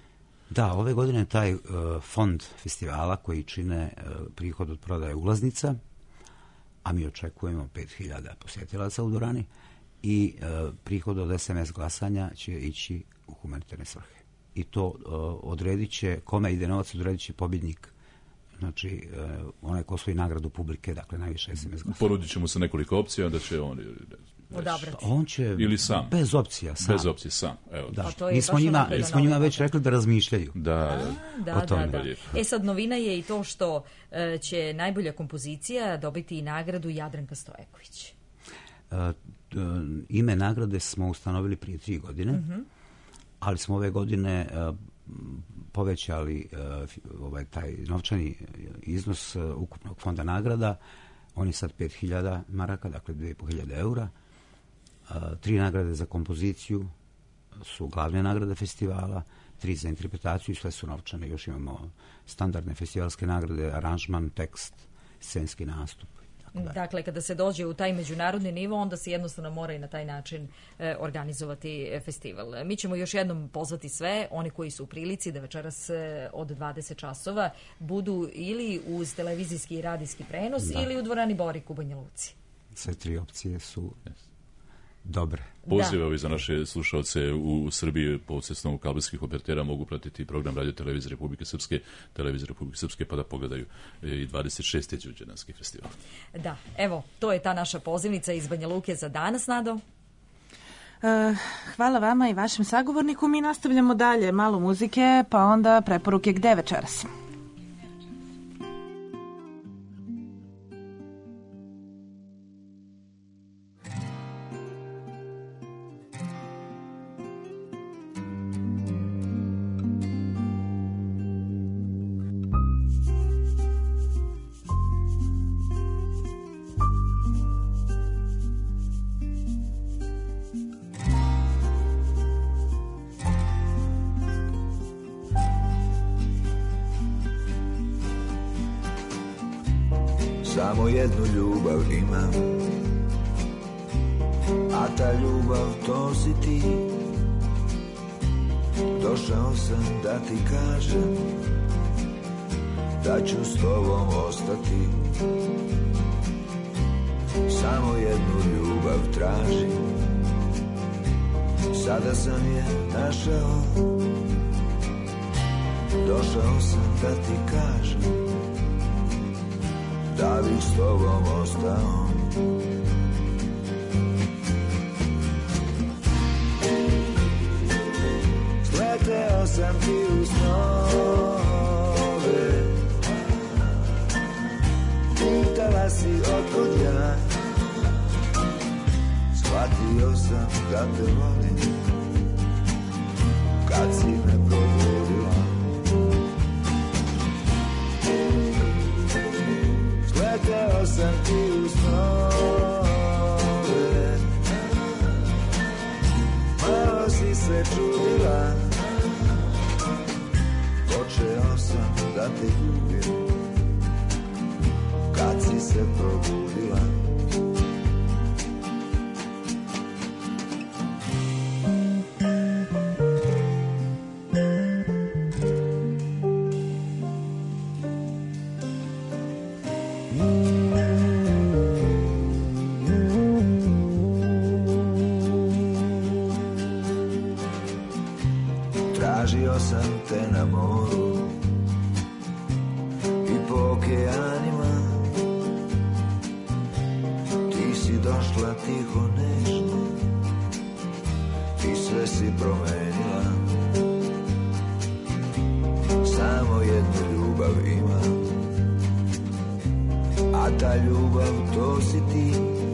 Da, ove godine taj uh, fond festivala koji čine uh, prihod od prodaje ulaznica, a mi očekujemo pet hiljada posjetilaca u dvorani, i uh, prihod od es em es glasanja će ići u humanitarne svrhe. I to uh, odredit će, kome ide novac, odredit će pobjednik. Znači, uh, onaj ko osvoji nagradu publike, dakle najviše es em es glasanja. Porudit će mu se nekoliko opcija, da će on... Odabrati. On će ili sam. Bez opcija, sam. Bez opcije, sam. Evo. Da. Mi smo njima, mi smo njima već rekli da razmišljaju. Da, da, da, da, da. E sad, novina je i to što uh, će najbolja kompozicija dobiti i nagradu Jadranka Stojaković. Uh, uh, ime nagrade smo ustanovili prije tri godine, uh-huh. ali smo ove godine uh, povećali uh, ovaj, taj novčani iznos uh, ukupnog fonda nagrada. On je sad pet hiljada maraka, dakle dvije i po hiljade eura. Uh, tri nagrade za kompoziciju su glavne nagrade festivala, tri za interpretaciju i sve su novčane. Još imamo standardne festivalske nagrade, aranžman, tekst, scenski nastup. Dakle, kada se dođe u taj međunarodni nivo, onda se jednostavno mora i na taj način e, organizovati festival. Mi ćemo još jednom pozvati sve, oni koji su u prilici da večeras e, od dvadeset časova budu ili uz televizijski i radijski prenos da. ili u dvorani Borik u Banja Luci. Sve tri opcije su dobre. Pozivovi za naše slušalce u Srbiji po cestnom kabelskih operatera mogu pratiti program Radio Televizije Republike Srpske, Televizije Republike Srpske, pa da pogledaju i dvadeset šesti Đurđevdanski festival. Da, evo, to je ta naša pozivnica iz Banja Luke za danas, Nado. Uh, hvala vama i vašem sagovorniku. Mi nastavljamo dalje, malo muzike, pa onda preporuke gde večeras. Samo jednu ljubav imam, a ta ljubav to si ti. Došao sam da ti kažem da ću s tobom ostati. Samo jednu ljubav tražim, sada sam je našao. Došao sam da ti kažem da bih s tobom ostao. Sleteo sam ti u snove, pitala si otkud ja. Shvatio sam da te volim kad si me probudila. Sleteo sam ti u snove, malo si se čudila. Počeo sam da te ljubim kad si se probudila. Tražio sam te na moru i po okeanima. Ti si došla tiho, nežno i sve si promenila. Samo jednu ljubav imam, a ta ljubav to si ti.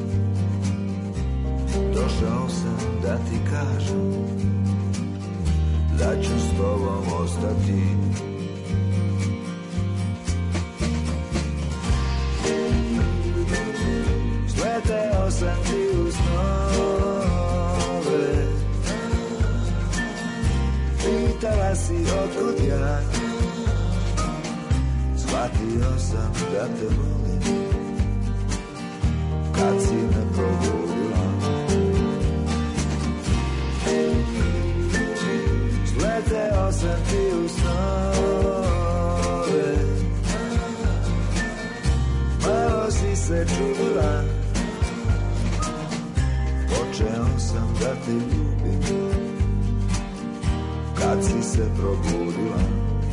Došao sam da ti kažem da ću s tobom ostati. Sleteo sam ti u snove, pitala si otkud ja. Shvatio sam da te volim kad si me probudila. Sleteo sam ti u snove, te ljubim, kad si se probudila.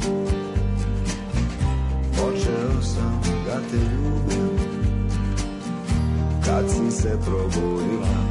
Počeo sam da te ljubim, kad si se probudila.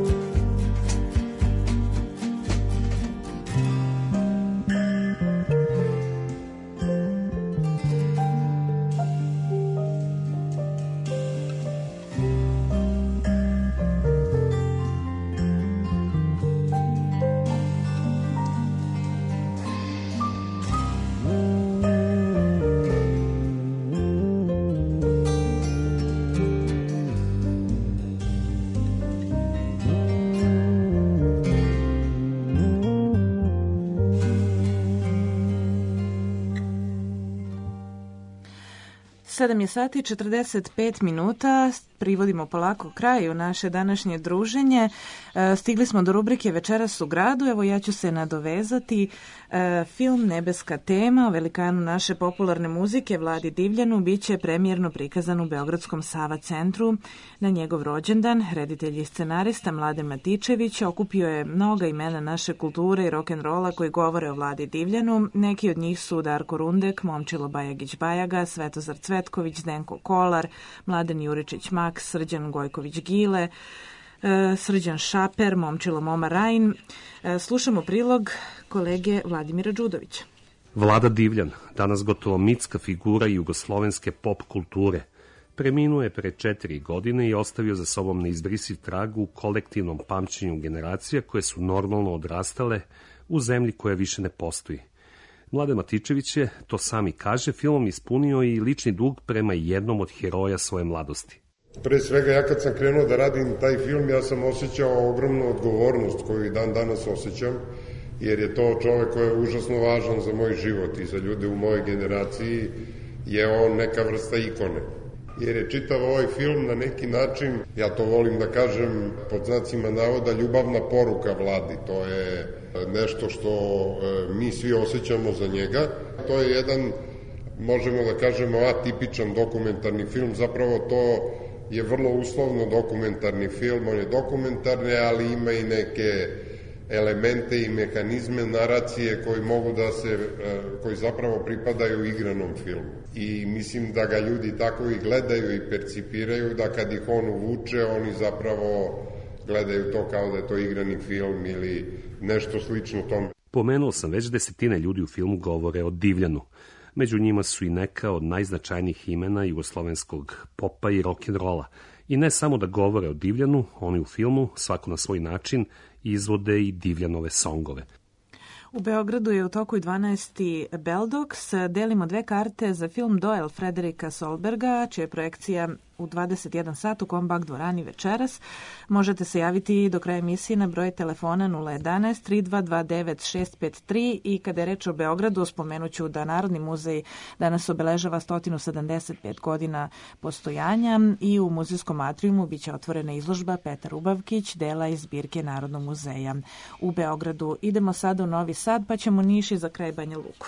sedam je sati i četrdeset pet minuta, privodimo polako kraju naše današnje druženje. Stigli smo do rubrike Večeras u gradu, evo ja ću se nadovezati. Film Nebeska tema o velikanu naše popularne muzike Vladi Divljanu bit će premijerno prikazan u Beogradskom Sava centru na njegov rođendan. Reditelj i scenarista Mladen Matičević okupio je mnoga imena naše kulture i rock'n'rolla koji govore o Vladi Divljanu. Neki od njih su Darko Rundek, Momčilo Bajagić-Bajaga, Svetozar Cvetković, Zdenko Kolar, Mladen Juričić-Maks, Srđan Gojković-Gile, Srđan Šaper, Momčilo Moma Rajin. Slušamo prilog kolege Vladimira Đudovića. Vlada Divljan, danas gotovo mitska figura jugoslovenske pop kulture, preminuo je pre četiri godine i ostavio za sobom neizbrisiv trag u kolektivnom pamćenju generacija koje su normalno odrastale u zemlji koja više ne postoji. Mladen Matičević je, to sami kaže, filmom ispunio i lični dug prema jednom od heroja svoje mladosti. Pre svega, ja kad sam krenuo da radim taj film, ja sam osjećao ogromnu odgovornost koju i dan danas osjećam, jer je to čovek koji je užasno važan za moj život i za ljude u mojoj generaciji, je on neka vrsta ikone. Jer je čitav ovaj film na neki način, ja to volim da kažem pod znacima navoda, ljubavna poruka Vladi. To je nešto što mi svi osjećamo za njega. To je jedan, možemo da kažemo, atipičan dokumentarni film. Zapravo to je vrlo uslovno dokumentarni film. On je dokumentarni, ali ima i neke elemente i mehanizme naracije koji mogu da se, koji zapravo pripadaju igranom filmu. I mislim da ga ljudi tako i gledaju i percipiraju, da kad ih on uvuče, oni zapravo gledaju to kao da je to igrani film ili nešto slično tome. Pomenuo sam već desetine ljudi u filmu govore o Divljanu. Među njima su i neka od najznačajnijih imena jugoslovenskog popa i rock'n'rolla. I ne samo da govore o Divljanu, oni u filmu, svako na svoj način, izvode i Divljanove songove. U Beogradu je u toku i dvanaesti Beldox. Delimo dve karte za film Doel Frederika Solberga, čija je projekcija u dvadeset jedan sat u Kombak dvorani večeras. Možete se javiti do kraja emisije na broj telefona nula jedanaest tri dva dva devet šest pet tri i kada je reč o Beogradu, spomenuću da Narodni muzej danas obeležava sto sedamdeset pet godina postojanja i u muzejskom atrijumu biće otvorena izložba Petar Ubavkić, dela iz zbirke Narodnog muzeja u Beogradu. Idemo sada u Novi Sad, pa ćemo Niš i za kraj Banja Luku.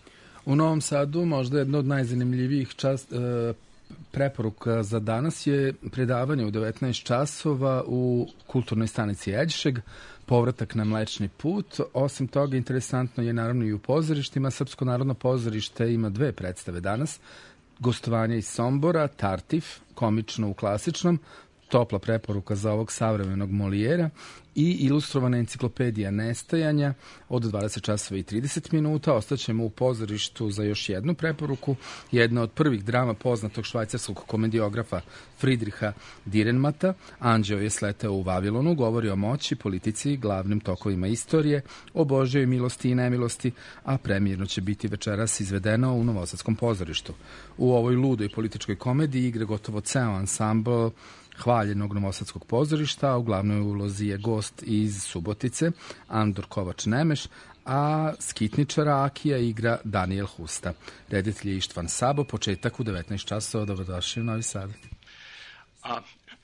U Novom Sadu možda jedno od najzanimljivijih čast, e, preporuka za danas je predavanje u devetnaest časova u kulturnoj stanici Eđšeg, povratak na Mlečni put. Osim toga, interesantno je naravno i u pozorištima. Srpsko narodno pozorište ima dve predstave danas. Gostovanje iz Sombora, Tartif, komično u klasičnom, topla preporuka za ovog savremenog Molijera i ilustrovana enciklopedija Nestajanja od dvadeset časova i trideset minuta. Ostaćemo u pozorištu za još jednu preporuku. Jedna od prvih drama poznatog švajcarskog komediografa Friedricha Dürrenmatta, Anđeo je sleteo u Vavilonu, govori o moći, politici, glavnim tokovima istorije, o Božjoj milosti i nemilosti, a premijerno će biti večeras izvedeno u Novosadskom pozorištu. U ovoj ludoj političkoj komediji igra gotovo ceo ansambl hvaljenog Novosadskog pozorišta, a u glavnoj ulozi je gost iz Subotice, Andor Kovač-Nemeš, a skitničara Akija igra Daniel Husta. Reditelj je Ištvan Sabo, početak u devetnaest časova, dobrodošli u Novi Sad. A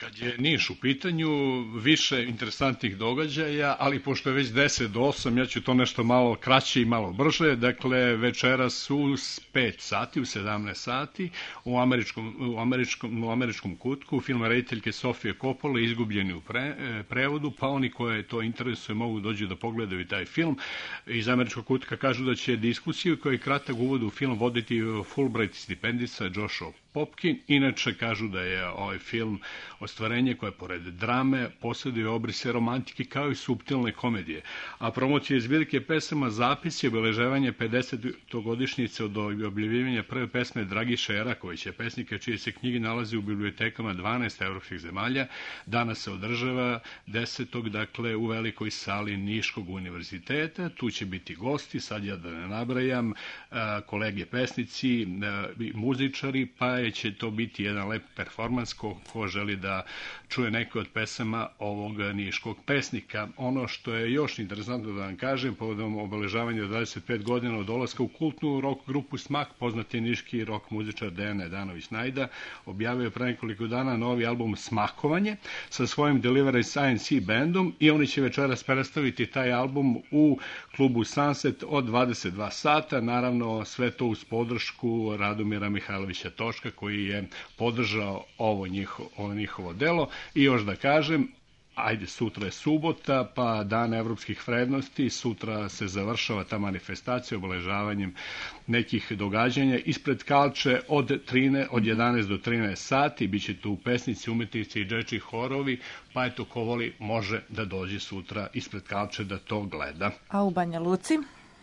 Kad je Niš u pitanju, više interesantnih događaja, ali pošto je već deset do osam, ja ću to nešto malo kraće i malo brže. Dakle, večeras u pet sati, u sedamnaest sati, u američkom, u američkom, u američkom kutku, film rediteljke Sofije Coppola, Izgubljeni u pre, prevodu, pa oni koje to interesuje mogu dođu da pogledaju taj film. Iz američkog kutka kažu da će diskusiju koja je kratak uvod u film voditi Fulbright stipendista Joshua Popkin. Inače kažu da je ovaj film ostvarenje koje pored drame posjeduje obrise romantike kao i suptilne komedije. A promocija zbirke pesama Zapis je obeležavanje pedesetogodišnjice od objavljivanja prve pesme Dragiše Erakovića, pesnika čije se knjige nalaze u bibliotekama dvanaest evropskih zemalja. Danas se održava desetog dakle u velikoj sali Niškog univerziteta. Tu će biti gosti, sad ja da ne nabrajam, kolege pesnici, muzičari, pa će to biti jedan lep performans ko, ko želi da čuje neke od pesama ovog niškog pesnika. Ono što je još interesantno da vam kažem, povodom obeležavanja dvadeset pet godina od dolaska u kultnu rock grupu Smak, poznati niški rock muzičar Dejan Nedanović-Najda objavio je pre nekoliko dana novi album Smakovanje sa svojim Delivery Science bandom i oni će večeras predstaviti taj album u klubu Sunset od dvadeset dva sata. Naravno, sve to uz podršku Radomira Mihajlovića Toška, koji je podržao ovo njihovo, ovo njihovo delo. I još da kažem, ajde, sutra je subota, pa dan evropskih vrednosti, sutra se završava ta manifestacija obeležavanjem nekih događanja ispred Kalče od, trinaest, od jedanaest do trinaest sati, bit će tu pesnici, umetnici i džečji horovi, pa eto, ko voli može da dođe sutra ispred Kalče da to gleda. A u Banja Luci?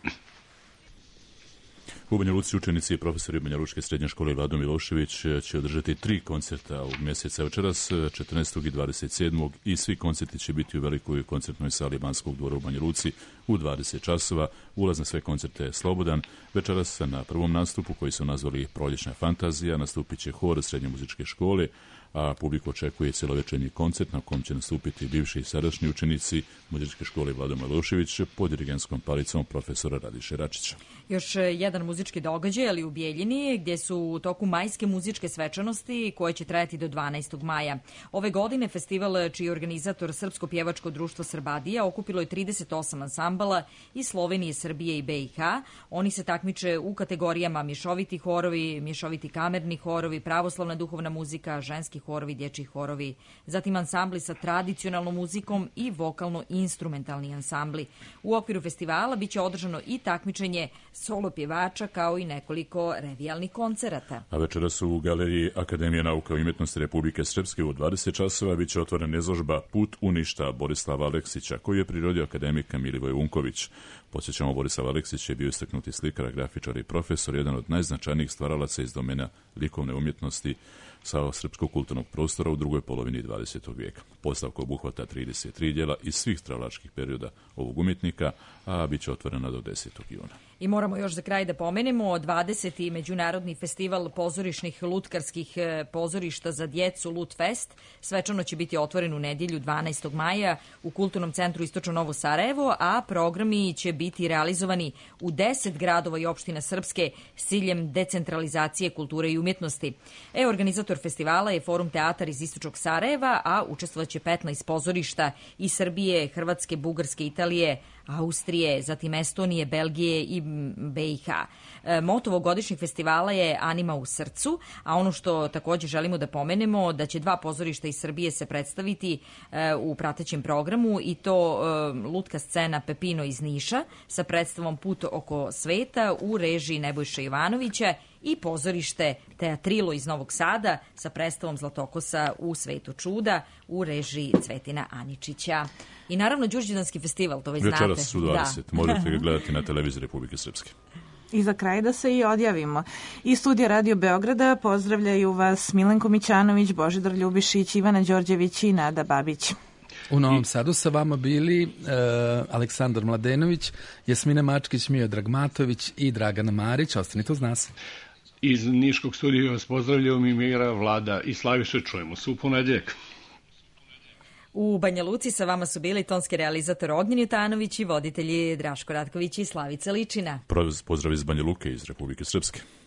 U Banja Luci učenici i profesori Banja Lučke srednje škole Vlado Milošević će održati tri koncerta ovog mjeseca večeras, četrnaestog i dvadeset sedmog i svi koncerti će biti u velikoj koncertnoj sali Banskog dvora u Banja Luci u dvadeset časova. Ulaz na sve koncerte je slobodan. Večeras na prvom nastupu, koji su nazvali Proljećna fantazija, nastupit će hor srednje muzičke škole, a publiku očekuje celovečernji koncert na kom će nastupiti bivši i sadašnji učenici muzičke škole Vlado Milošević pod dirigenskom palicom profesora Radiše Račića. Još jedan muzički događaj, ali u Bijeljini, gdje su u toku majske muzičke svečanosti koje će trajati do dvanaestog maja. Ove godine festival, čiji je organizator Srpsko pjevačko društvo Srbadija, okupilo je trideset osam ansambala iz Slovenije, Srbije i B i H. Oni se takmiče u kategorijama mješoviti horovi, mješoviti kamerni horovi, pravoslavna duhovna muzika, ženski horovi, dječji horovi, zatim ansambli sa tradicionalnom muzikom i vokalno-instrumentalni ansambli. U okviru festivala biće održano i takmičenje solo pjevača kao i nekoliko revijalnih koncerata. A večeras u galeriji Akademije nauka i umjetnosti Republike Srpske u dvadeset časova biće otvorena izložba Put uništa Borislava Aleksića, koju je prirodio akademika Milivoj Vunković. Podsjećamo, Borislav Aleksić je bio istaknuti slikar, grafičar i profesor, jedan od najznačajnijih stvaralaca iz domena likovne umjetnosti sa srpskog kulturnog prostora u drugoj polovini dvadesetog vijeka. Postavka obuhvata trideset tri djela iz svih stvaralačkih perioda ovog umjetnika, a bit će otvorena do desetog juna. I moramo još za kraj da pomenemo dvadeseti Međunarodni festival pozorišnih lutkarskih pozorišta za djecu Lutfest. Svečano će biti otvoren u nedjelju dvanaestog maja u Kulturnom centru Istočno Novo Sarajevo, a programi će biti realizovani u deset gradova i opština Srpske s ciljem decentralizacije kulture i umjetnosti. E, organizator festivala je Forum teatar iz Istočnog Sarajeva, a učestvovaće petnaest pozorišta iz Srbije, Hrvatske, Bugarske, Italije, Austrije, zatim Estonije, Belgije i B i H. E, moto ovogodišnjeg festivala je Anima u srcu, a ono što također želimo da pomenemo, da će dva pozorišta iz Srbije se predstaviti e, u pratećem programu, i to e, lutka scena Pepino iz Niša sa predstavom Put oko sveta u režiji Nebojša Jovanovića i pozorište Teatrilo iz Novog Sada sa predstavom Zlatokosa u svetu čuda u režiji Cvetina Aničića. I naravno Đurđevdanski festival, to već znate. Večeras u dvadeset, da. Možete ga gledati na televiziji Republike Srpske. I za kraj da se i odjavimo. Iz studija Radio Beograda pozdravljaju vas Milenko Mićanović, Božidar Ljubišić, Ivana Đorđević i Nada Babić. U Novom Sadu sa vama bili uh, Aleksandar Mladenović, Jasmina Mačkić, Miodrag Matović i Dragana Marić. Ostanite uz nas. Iz Niškog studija vas pozdravljaju Mimira, Vlada i Slaviša. Čujemo se u ponedjeljak. U Banja Luci sa vama su bili tonski realizator Ognjen Jutanović i voditelji Draško Ratković i Slavica Ličina. Pozdrav iz Banja Luke iz Republike Srpske.